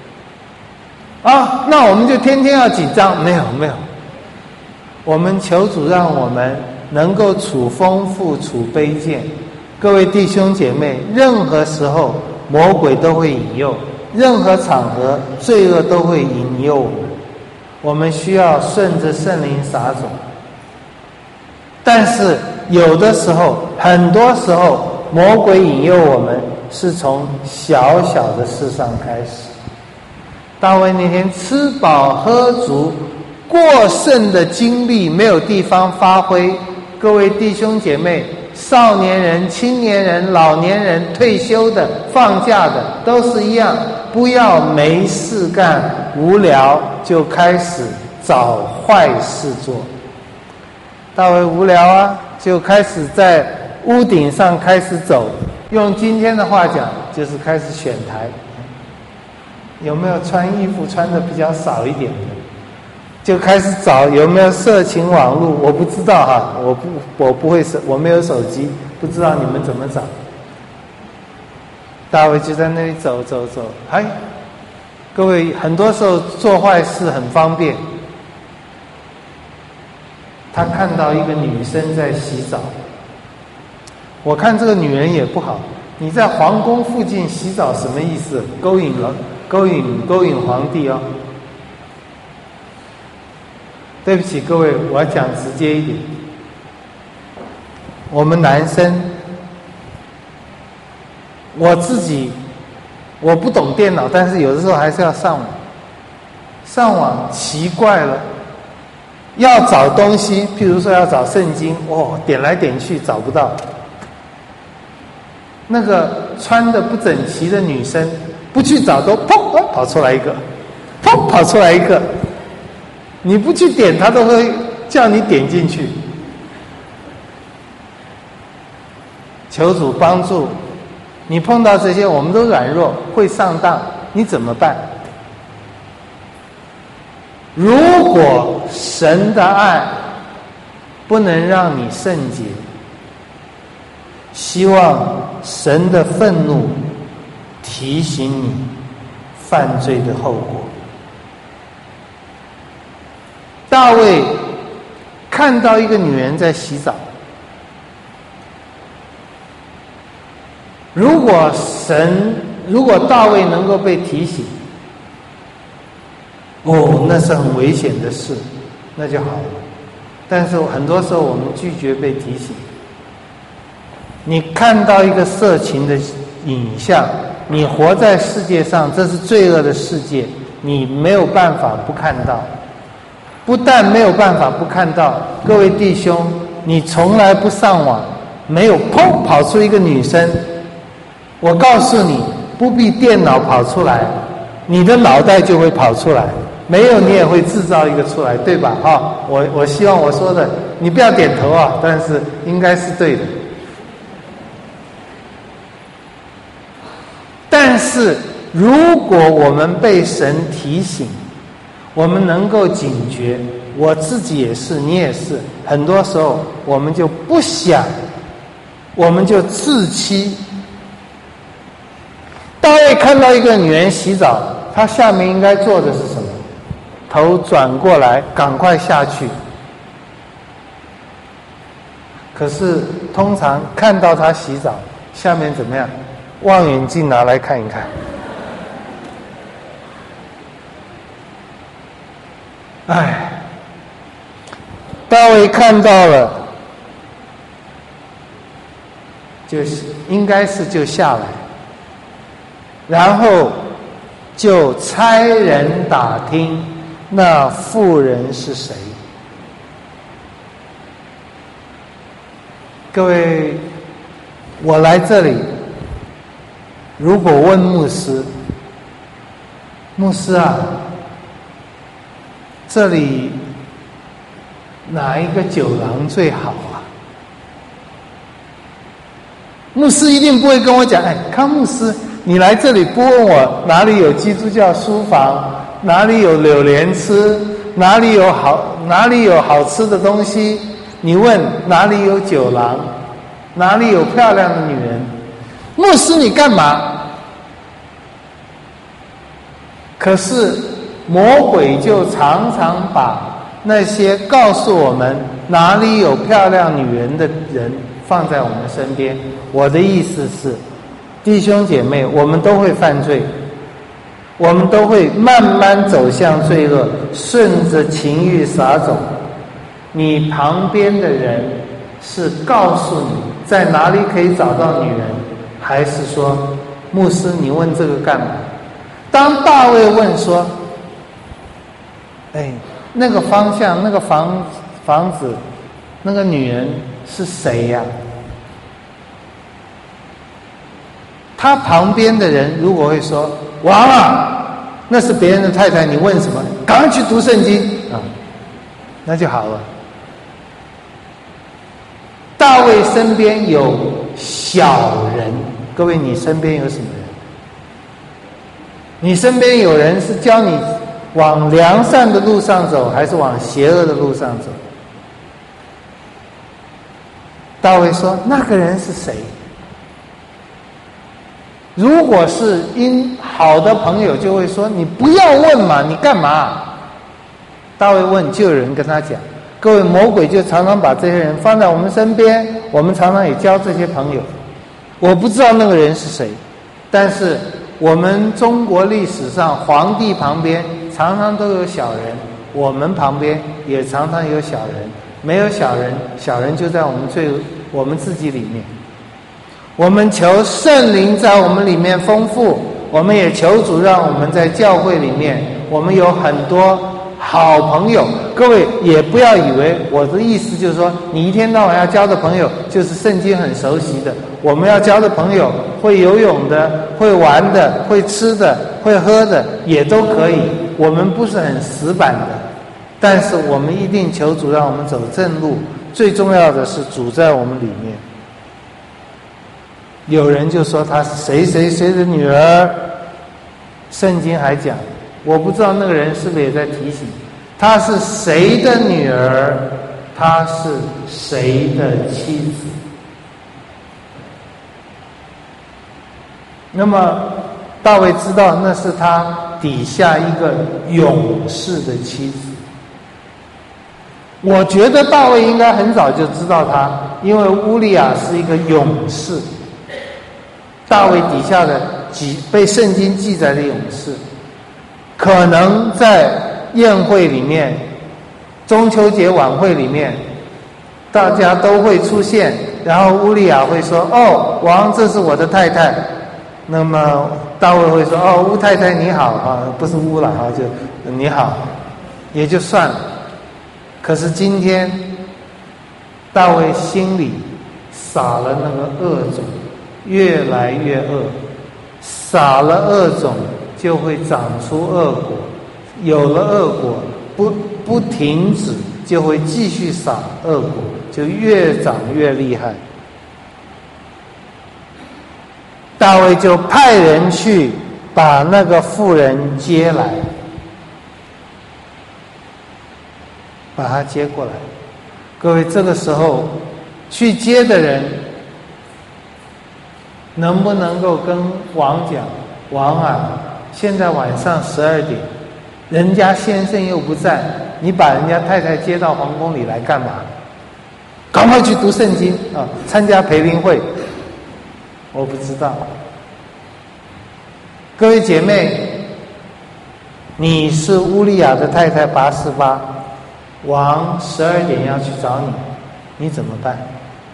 [SPEAKER 1] 啊，那我们就天天要紧张？没有，我们求主让我们能够处丰富，处卑贱。各位弟兄姐妹，任何时候魔鬼都会引诱，任何场合罪恶都会引诱我们，我们需要顺着圣灵撒种。但是有的时候，很多时候魔鬼引诱我们是从小小的事上开始。大卫那天吃饱喝足，过剩的精力没有地方发挥。各位弟兄姐妹，少年人、青年人、老年人、退休的、放假的都是一样，不要没事干无聊就开始找坏事做。大卫无聊啊，就开始在屋顶上开始走，用今天的话讲就是开始选台。有没有穿衣服穿的比较少一点的，就开始找有没有色情网络。我不知道哈，我不会，我没有手机，不知道你们怎么找。大卫就在那里走，各位，很多时候做坏事很方便。他看到一个女生在洗澡，我看这个女人也不好，你在皇宫附近洗澡什么意思？勾引皇帝哦。对不起各位，我要讲直接一点。我们男生，我自己我不懂电脑，但是有的时候还是要上网。上网奇怪了，要找东西，譬如说要找圣经，点来点去找不到。那个穿得不整齐的女生，不去找都砰跑出来一个，砰跑出来一个。你不去点，他都会叫你点进去。求主帮助你，碰到这些我们都软弱，会上当，你怎么办？如果神的爱不能让你圣洁，希望神的愤怒提醒你犯罪的后果。大卫看到一个女人在洗澡，如果大卫能够被提醒，那是很危险的事，那就好了。但是很多时候我们拒绝被提醒。你看到一个色情的影像，你活在世界上，这是罪恶的世界，你没有办法不看到。不但没有办法不看到，各位弟兄，你从来不上网，没有砰跑出一个女生，我告诉你，不必电脑跑出来，你的脑袋就会跑出来，没有你也会制造一个出来，对吧？我希望我说的你不要点头啊，但是应该是对的。但是如果我们被神提醒，我们能够警觉，我自己也是，你也是，很多时候我们就不想，我们就自欺。大卫看到一个女人洗澡，他下面应该做的是什么？头转过来，赶快下去。可是通常看到她洗澡，下面怎么样？ 望远镜拿来看一看。哎，大卫看到了，就是应该是就下来，然后就差人打听那妇人是谁。各位，我来这里，如果问牧师，牧师啊，这里哪一个酒廊最好啊？牧师一定不会跟我讲，哎，康牧师，你来这里不问我哪里有基督教书房，哪里有榴莲吃，哪里有好吃的东西，你问哪里有酒廊，哪里有漂亮的女人，牧师你干嘛？可是魔鬼就常常把那些告诉我们哪里有漂亮女人的人放在我们身边。我的意思是，弟兄姐妹，我们都会犯罪，我们都会慢慢走向罪恶，顺着情欲撒走。你旁边的人是告诉你在哪里可以找到女人，还是说，牧师你问这个干嘛？当大卫问说，哎，那个方向，那个房子，那个女人是谁呀？他旁边的人如果会说，王啊，那是别人的太太，你问什么？赶快去读圣经啊，那就好了。大卫身边有小人，各位，你身边有什么人？你身边有人是教你往良善的路上走，还是往邪恶的路上走？大卫说，那个人是谁？如果是好的朋友，就会说，你不要问嘛，你干嘛？大卫问，就有人跟他讲。各位，魔鬼就常常把这些人放在我们身边，我们常常也交这些朋友。我不知道那个人是谁，但是我们中国历史上皇帝旁边常常都有小人，我们旁边也常常有小人。没有小人，小人就在我们自己里面。我们求圣灵在我们里面丰富，我们也求主让我们在教会里面，我们有很多好朋友。各位也不要以为我的意思就是说，你一天到晚要交的朋友就是圣经很熟悉的。我们要交的朋友，会游泳的，会玩的，会吃的，会喝的，也都可以。我们不是很死板的，但是我们一定求主让我们走正路。最重要的是主在我们里面。有人就说她是谁谁谁的女儿，圣经还讲，我不知道那个人是不是也在提醒，她是谁的女儿，她是谁的妻子。那么大卫知道那是他底下一个勇士的妻子。我觉得大卫应该很早就知道他，因为乌利亚是一个勇士，大卫底下的被圣经记载的勇士，可能在宴会里面，中秋节晚会里面，大家都会出现，然后乌利亚会说，哦，王，这是我的太太。那么大卫会说，哦，乌太太你好啊，不是乌了啊，就你好，也就算了。可是今天大卫心里撒了那个恶种，越来越恶，撒了恶种就会长出恶果，有了恶果不停止，就会继续撒恶果，就越长越厉害。大卫就派人去把那个妇人接来，把她接过来。各位，这个时候去接的人能不能够跟王讲，王啊，现在晚上12点，人家先生又不在，你把人家太太接到皇宫里来干嘛？赶快去读圣经啊，参加培灵会。我不知道， 各位姐妹，你是乌利亚的太太拔示巴，王12点要去找你，你怎么办？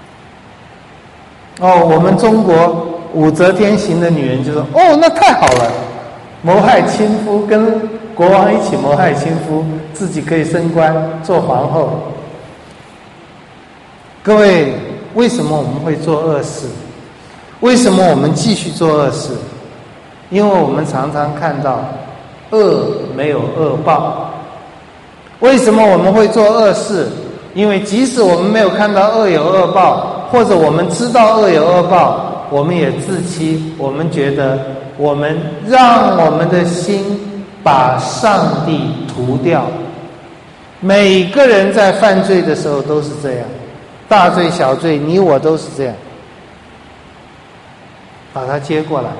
[SPEAKER 1] 我们中国武则天型的女人就说：那太好了，谋害亲夫，跟国王一起谋害亲夫，自己可以升官做皇后。各位，为什么我们会做恶事？为什么我们继续做恶事？因为我们常常看到恶没有恶报。为什么我们会做恶事？因为即使我们没有看到恶有恶报，或者我们知道恶有恶报，我们也自欺，我们觉得我们让我们的心把上帝涂掉。每个人在犯罪的时候都是这样，大罪小罪，你我都是这样，把他接过来。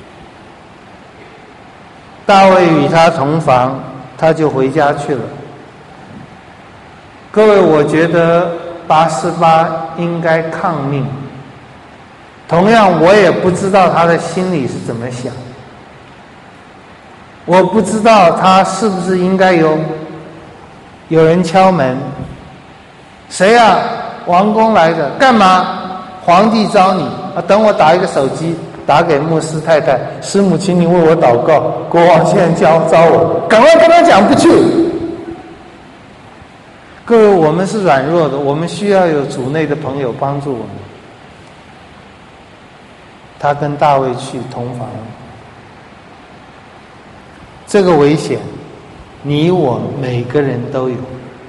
[SPEAKER 1] 大卫与他同房，他就回家去了。各位，我觉得拔示巴应该抗命，同样我也不知道他的心里是怎么想，我不知道他是不是应该有人敲门，谁啊？王公来的，干嘛？皇帝召你等我打一个手机打给牧师太太，师母请你为我祷告，国王现在召我，赶快跟他讲不去。各位，我们是软弱的，我们需要有主内的朋友帮助我们。他跟大卫去同房，这个危险你我每个人都有。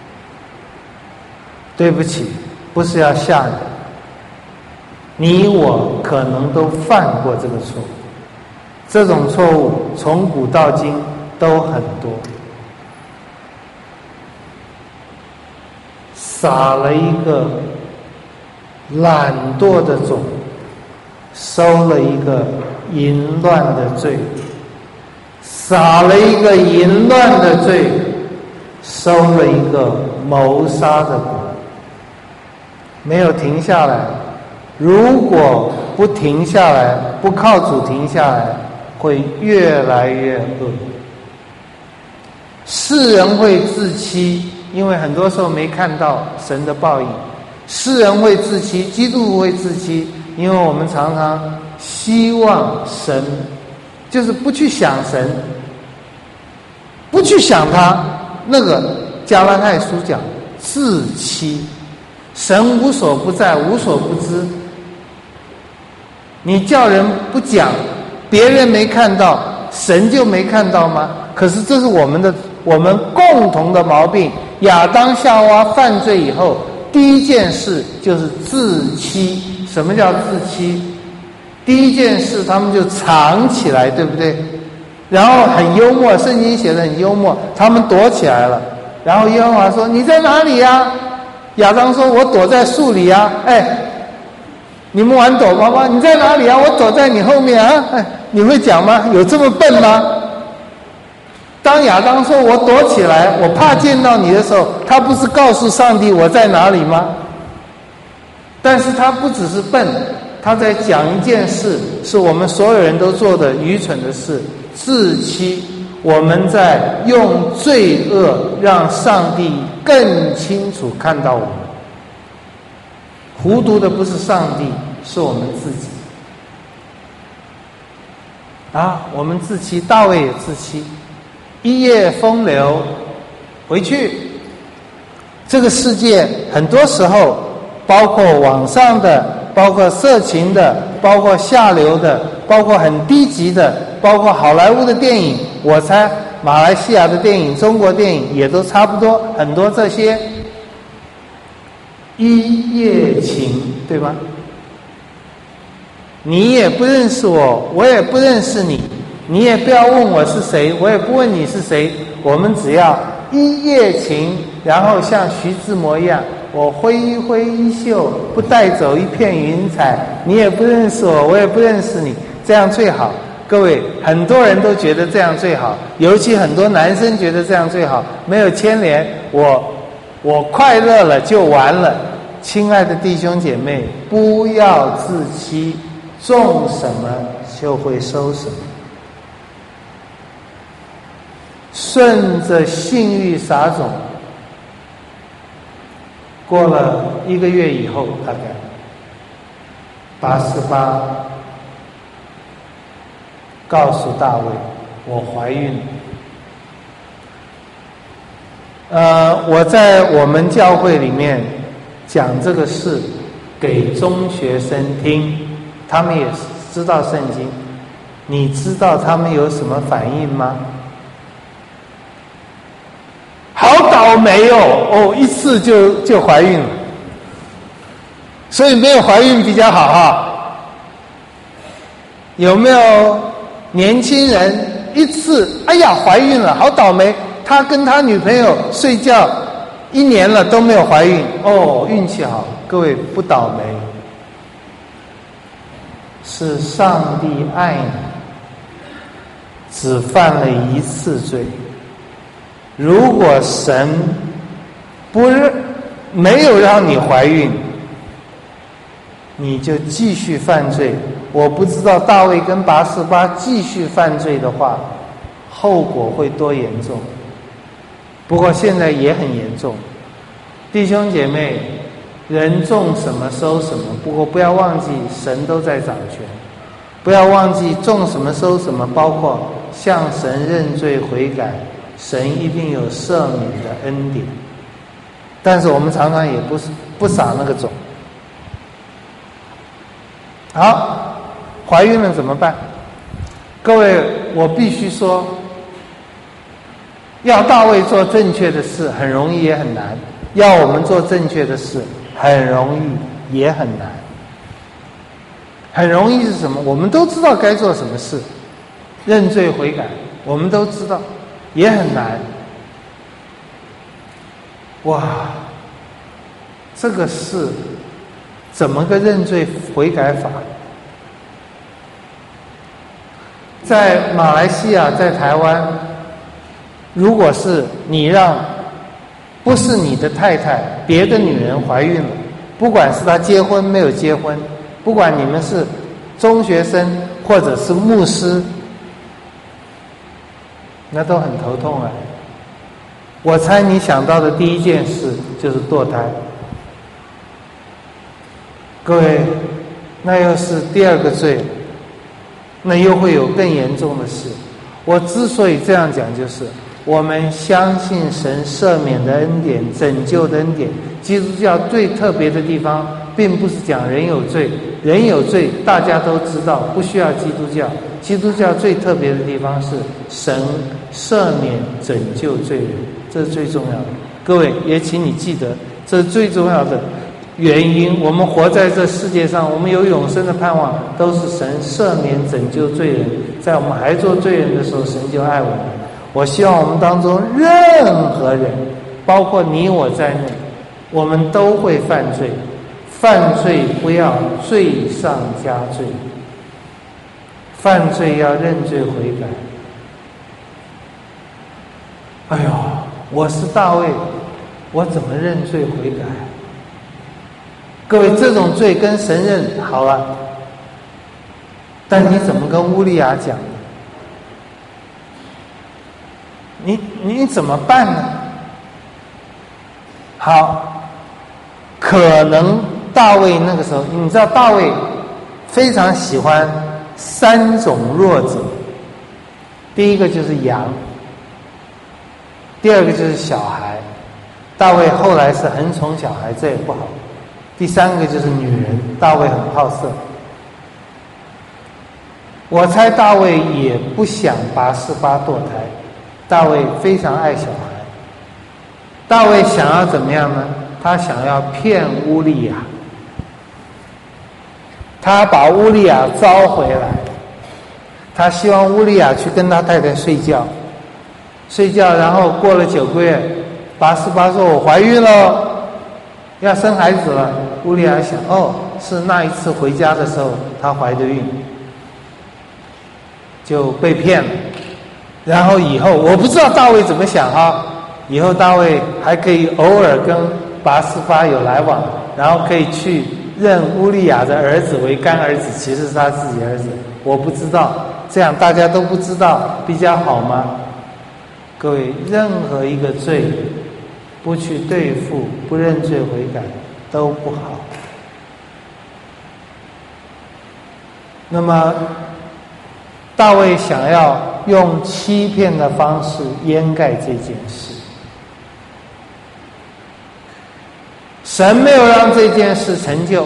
[SPEAKER 1] 对不起，不是要吓你，你我可能都犯过这个错误，这种错误从古到今都很多。撒了一个懒惰的种，收了一个淫乱的罪，撒了一个淫乱的罪，收了一个谋杀的果。没有停下来，如果不停下来，不靠主停下来，会越来越恶。世人会自欺，因为很多时候没看到神的报应。世人会自欺，基督徒会自欺，因为我们常常希望神，就是不去想神，不去想他。那个加拉太书讲自欺，神无所不在，无所不知。你叫人不讲，别人没看到，神就没看到吗？可是这是我们共同的毛病。亚当夏娃犯罪以后，第一件事就是自欺。什么叫自欺？第一件事他们就藏起来，对不对？然后很幽默，圣经写的很幽默，他们躲起来了。然后耶和华说：你在哪里呀？亚当说：我躲在树里啊。你们玩躲猫猫，你在哪里啊？我躲在你后面啊。你会讲吗？有这么笨吗？当亚当说我躲起来，我怕见到你的时候，他不是告诉上帝我在哪里吗？但是他不只是笨，他在讲一件事，是我们所有人都做的愚蠢的事，自欺。我们在用罪恶让上帝更清楚看到我们。糊涂的不是上帝，是我们自己。我们自欺，大卫也自欺。一夜风流，回去。这个世界很多时候，包括网上的，包括色情的，包括下流的，包括很低级的，包括好莱坞的电影，我猜马来西亚的电影、中国电影也都差不多，很多这些一夜情，对吧？你也不认识我，我也不认识你，你也不要问我是谁，我也不问你是谁，我们只要一夜情，然后像徐志摩一样，我挥一挥衣袖，不带走一片云彩，你也不认识我，我也不认识你，这样最好。各位，很多人都觉得这样最好，尤其很多男生觉得这样最好，没有牵连，我快乐了就完了。亲爱的弟兄姐妹，不要自欺，种什么就会收什么。 顺着性欲撒种，过了1个月以后，大概拔示巴告诉大卫，我怀孕了。我在我们教会里面讲这个事给中学生听，他们也知道圣经。你知道他们有什么反应吗？好倒霉哦！一次就怀孕了，所以没有怀孕比较好哈。有没有年轻人一次，哎呀怀孕了，好倒霉！他跟他女朋友睡觉1年了都没有怀孕，运气好。各位不倒霉，是上帝爱你，只犯了1次罪。如果神没有让你怀孕，你就继续犯罪。我不知道大卫跟拔示巴继续犯罪的话，后果会多严重。不过现在也很严重。弟兄姐妹，人种什么收什么，不过不要忘记神都在掌权。不要忘记种什么收什么，包括向神认罪悔改，神一定有赦免的恩典。但是我们常常也不撒那个种。好，怀孕了怎么办？各位，我必须说，要大卫做正确的事很容易也很难，要我们做正确的事很容易也很难。很容易是什么？我们都知道该做什么事，认罪悔改，我们都知道，也很难。哇，这个事怎么个认罪悔改法？在马来西亚，在台湾，如果是你让不是你的太太别的女人怀孕了，不管是她结婚没有结婚，不管你们是中学生或者是牧师，那都很头痛啊。我猜你想到的第一件事就是堕胎。各位，那又是第2个罪，那又会有更严重的事。我之所以这样讲，就是我们相信神赦免的恩典、拯救的恩典。基督教最特别的地方并不是讲人有罪，人有罪大家都知道，不需要基督教。基督教最特别的地方是神赦免拯救罪人，这是最重要的。各位也请你记得，这是最重要的原因。我们活在这世界上，我们有永生的盼望，都是神赦免拯救罪人。在我们还做罪人的时候，神就爱我们。我希望我们当中任何人，包括你我在内，我们都会犯罪。犯罪不要罪上加罪，犯罪要认罪悔改。哎呦，我是大卫，我怎么认罪悔改？各位，这种罪跟神认好了，但你怎么跟乌利亚讲？你怎么办呢？好，可能大卫那个时候，你知道大卫非常喜欢3种弱者，第一个就是羊，第2个就是小孩。大卫后来是很宠小孩，这也不好。第3个就是女人，大卫很好色。我猜大卫也不想拔示巴堕胎，大卫非常爱小孩。大卫想要怎么样呢？他想要骗乌利亚，他把乌利亚招回来，他希望乌利亚去跟他太太睡觉，然后过了9个月，拔示巴说我怀孕了，要生孩子了。乌利亚想，是那一次回家的时候她怀的孕，就被骗了。然后以后我不知道大卫怎么想啊，以后大卫还可以偶尔跟拔示巴有来往，然后可以去认乌利亚的儿子为干儿子，其实是他自己儿子。我不知道，这样大家都不知道比较好吗？ 各位，任何一个罪不去对付，不认罪悔改都不好。那么大卫想要用欺骗的方式掩盖这件事，神没有让这件事成就。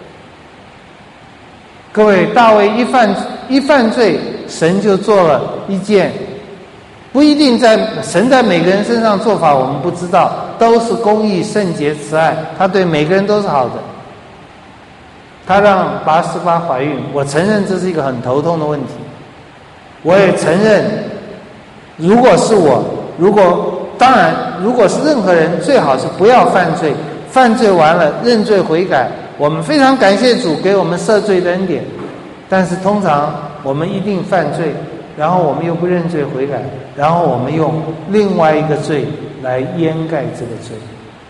[SPEAKER 1] 各位，大卫一犯罪，神就做了一件不一定神在每个人身上做法我们不知道，都是公义、圣洁、慈爱，他对每个人都是好的。他让拔示巴怀孕，我承认这是一个很头痛的问题。我也承认，如果是我，当然如果是任何人，最好是不要犯罪，犯罪完了认罪悔改，我们非常感谢主给我们赦罪的恩典。但是通常我们一定犯罪，然后我们又不认罪悔改，然后我们用另外一个罪来掩盖这个罪。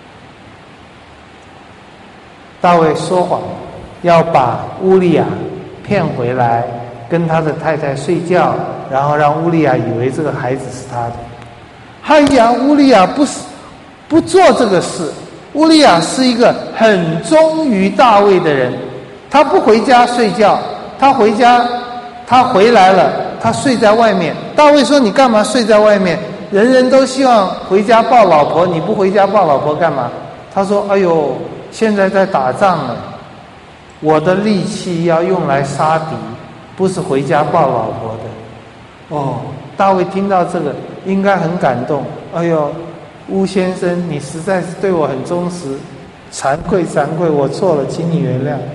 [SPEAKER 1] 大卫说谎，要把乌利亚骗回来，跟他的太太睡觉，然后让乌利亚以为这个孩子是他的。哎呀，乌利亚不做这个事。乌利亚是一个很忠于大卫的人，他不回家睡觉，他回来了，他睡在外面。大卫说：“你干嘛睡在外面？人人都希望回家抱老婆，你不回家抱老婆干嘛？”他说：“哎呦，现在在打仗了，我的力气要用来杀敌，不是回家抱老婆的。”哦，大卫听到这个应该很感动。哎呦，乌先生，你实在是对我很忠实，惭愧，我错了，请你原谅。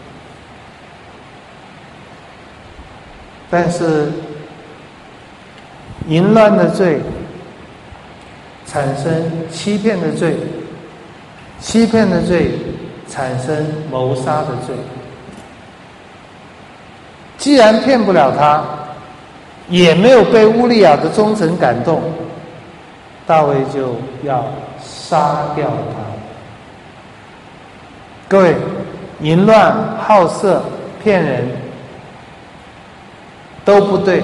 [SPEAKER 1] 但是淫乱的罪产生欺骗的罪，欺骗的罪产生谋杀的罪。既然骗不了他，也没有被乌利亚的忠诚感动，大卫就要杀掉他。各位，淫乱、好色、骗人都不对，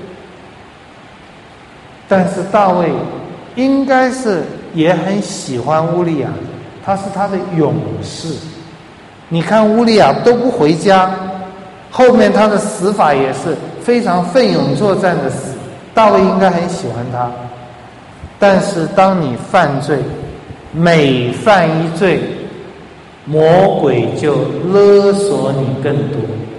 [SPEAKER 1] 但是大卫应该是也很喜欢乌利亚，他是他的勇士。你看乌利亚都不回家，后面他的死法也是非常奋勇作战的死，大卫应该很喜欢他。但是当你犯罪，每犯一罪，魔鬼就勒索你更多。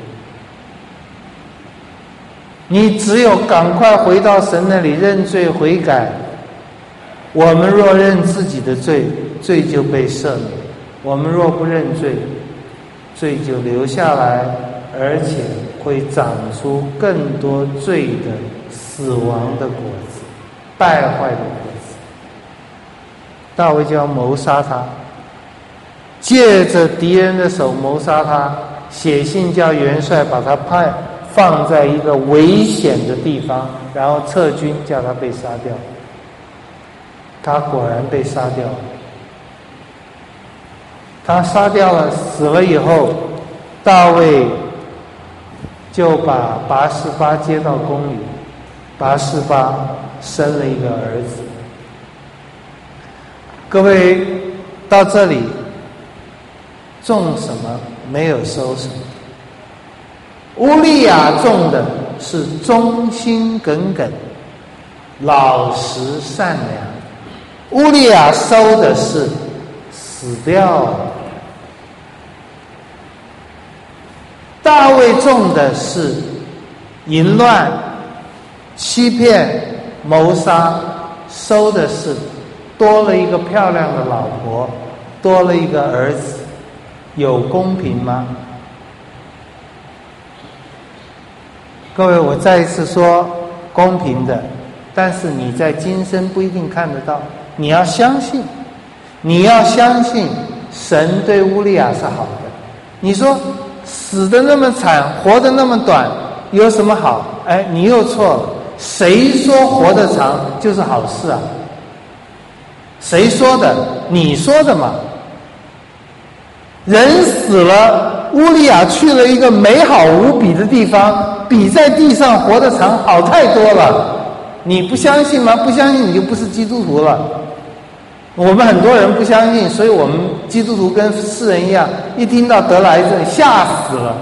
[SPEAKER 1] 你只有赶快回到神那里认罪悔改。我们若认自己的罪，罪就被赦免；我们若不认罪，罪就留下来，而且会长出更多罪的死亡的果子，败坏的果子。大卫就要谋杀他，借着敌人的手谋杀他，写信叫元帅把他放在一个危险的地方，然后撤军叫他被杀掉。他果然被杀掉了。他杀掉了，死了以后，大卫就把拔示巴接到宫里，拔示巴生了一个儿子。各位到这里，种什么没有收什么。乌利亚种的是忠心耿耿、老实善良，乌利亚收的是死掉了。大卫种的是淫乱、欺骗、谋杀，收的是多了一个漂亮的老婆，多了一个儿子。有公平吗？各位，我再一次说公平的，但是你在今生不一定看得到。你要相信神对乌利亚是好的。你说死得那么惨，活得那么短，有什么好？哎，你又错了。谁说活得长就是好事啊？谁说的？你说的嘛。人死了，乌利亚去了一个美好无比的地方，比在地上活得长好太多了。 你不相信吗？不相信你就不是基督徒了。我们很多人不相信，所以我们基督徒跟世人一样，一听到得了癌症吓死了。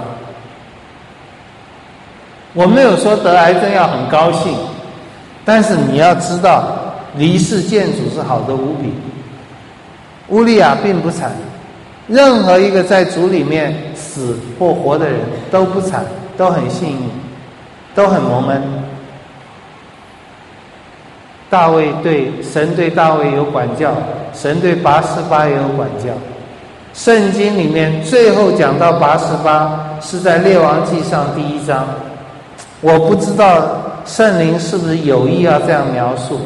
[SPEAKER 1] 我没有说得癌症要很高兴，但是你要知道离世见主是好的无比。乌利亚并不惨，任何一个在主里面死或活的人都不惨，都很幸运，都很蒙恩。大卫神对大卫有管教，神对拔示巴也有管教。圣经里面最后讲到拔示巴是在列王纪上第1章，我不知道圣灵是不是有意要这样描述，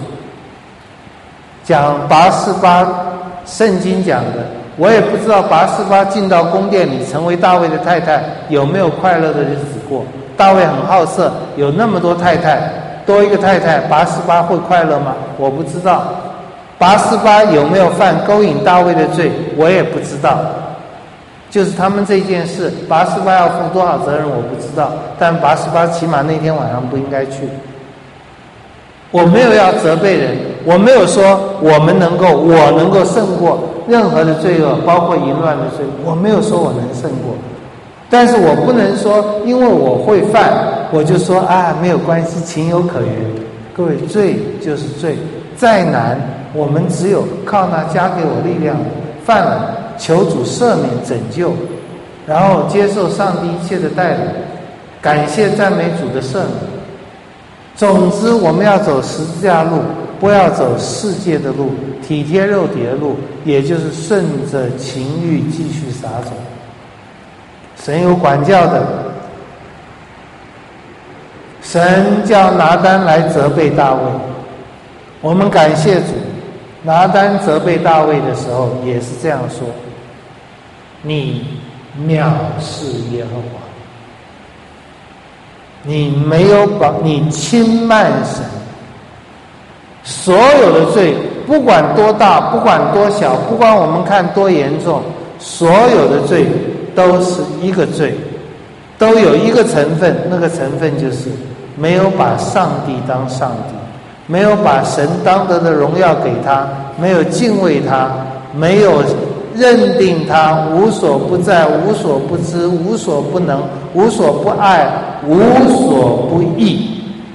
[SPEAKER 1] 讲拔示巴，圣经讲的，我也不知道拔示巴进到宫殿里成为大卫的太太有没有快乐的日子过。大卫很好色，有那么多太太，多一个太太，拔示巴会快乐吗？我不知道。拔示巴有没有犯勾引大卫的罪？我也不知道。就是他们这件事，拔示巴要负多少责任我不知道，但拔示巴起码那天晚上不应该去。我没有要责备人，我没有说我能够胜过任何的罪恶，包括淫乱的罪，我没有说我能胜过。但是我不能说因为我会犯，我就说没有关系，情有可原。各位，罪就是罪，再难我们只有靠那加给我力量，犯了求主赦免拯救，然后接受上帝一切的带领，感谢赞美主的赦免。总之我们要走十字架路，不要走世界的路，体贴肉体的路，也就是顺着情欲继续撒种。神有管教的，神叫拿单来责备大卫，我们感谢主。拿单责备大卫的时候也是这样说，你藐视耶和华，你没有你轻慢神。所有的罪不管多大，不管多小，不管我们看多严重，所有的罪都是一个罪，都有一个成分，那个成分就是没有把上帝当上帝，没有把神当得的荣耀给他，没有敬畏他，没有认定他无所不在，无所不知，无所不能，无所不爱，无所不义。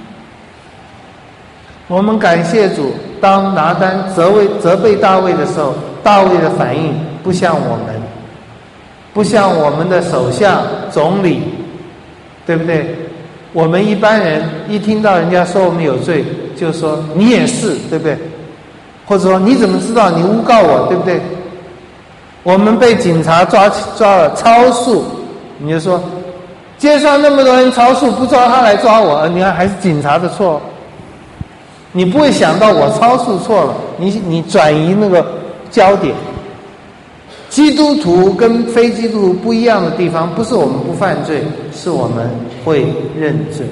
[SPEAKER 1] 我们感谢主，当拿单责备大卫的时候，大卫的反应不像我们，不像我们的首相总理，对不对？我们一般人一听到人家说我们有罪，就说你也是，对不对？或者说你怎么知道，你诬告我，对不对？我们被警察抓了超速，你就说街上那么多人超速，不抓他来抓我，你看还是警察的错。你不会想到我超速错了，你转移那个焦点。基督徒跟非基督徒不一样的地方，不是我们不犯罪，是我们会认罪。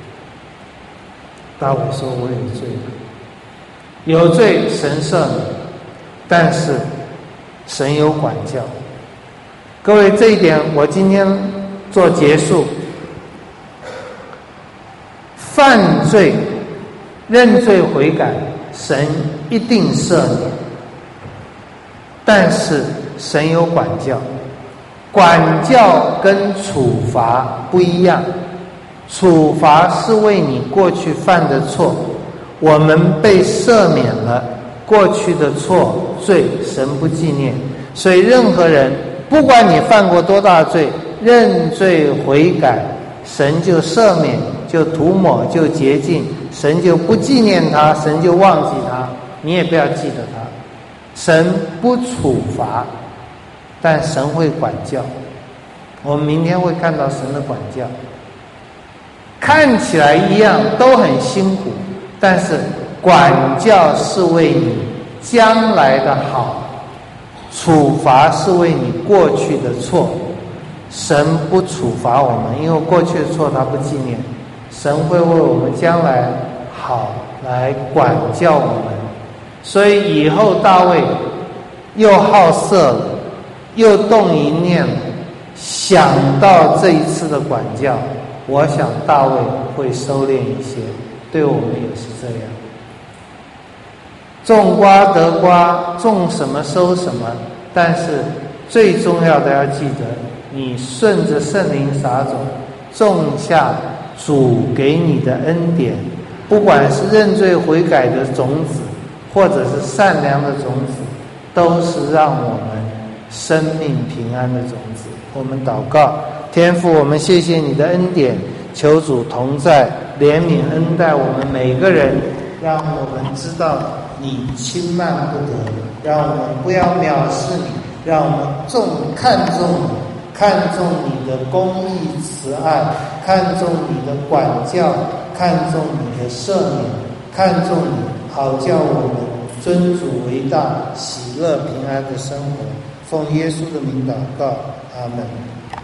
[SPEAKER 1] 大卫说我有罪，有罪神赦免，但是神有管教。各位，这一点我今天做结束。犯罪认罪悔改，神一定赦免，但是神有管教。管教跟处罚不一样，处罚是为你过去犯的错，我们被赦免了过去的错罪，神不纪念。所以任何人不管你犯过多大罪，认罪悔改，神就赦免，就涂抹，就洁净，神就不纪念他，神就忘记他，你也不要记得他。神不处罚，但神会管教。我们明天会看到神的管教，看起来一样都很辛苦，但是管教是为你将来的好，处罚是为你过去的错。神不处罚我们，因为过去的错他不纪念，神会为我们将来好来管教我们。所以以后大卫又好色了，又动淫念了，想到这一次的管教，我想大卫会收敛一些， 对我们也是这样。种瓜得瓜，种什么收什么，但是最重要的要记得，你顺着圣灵撒种，种下主给你的恩典，不管是认罪悔改的种子，或者是善良的种子，都是让我们生命平安的种子。我们祷告，天父，我们谢谢你的恩典，求主同在，怜悯恩待我们每个人，让我们知道你轻慢不得，让我们不要藐视你，让我们看重你，看重你的公义慈爱，看重你的管教，看重你的赦免，看重你，好叫我们尊主为大，喜乐平安的生活。奉耶稣的名祷告，阿们。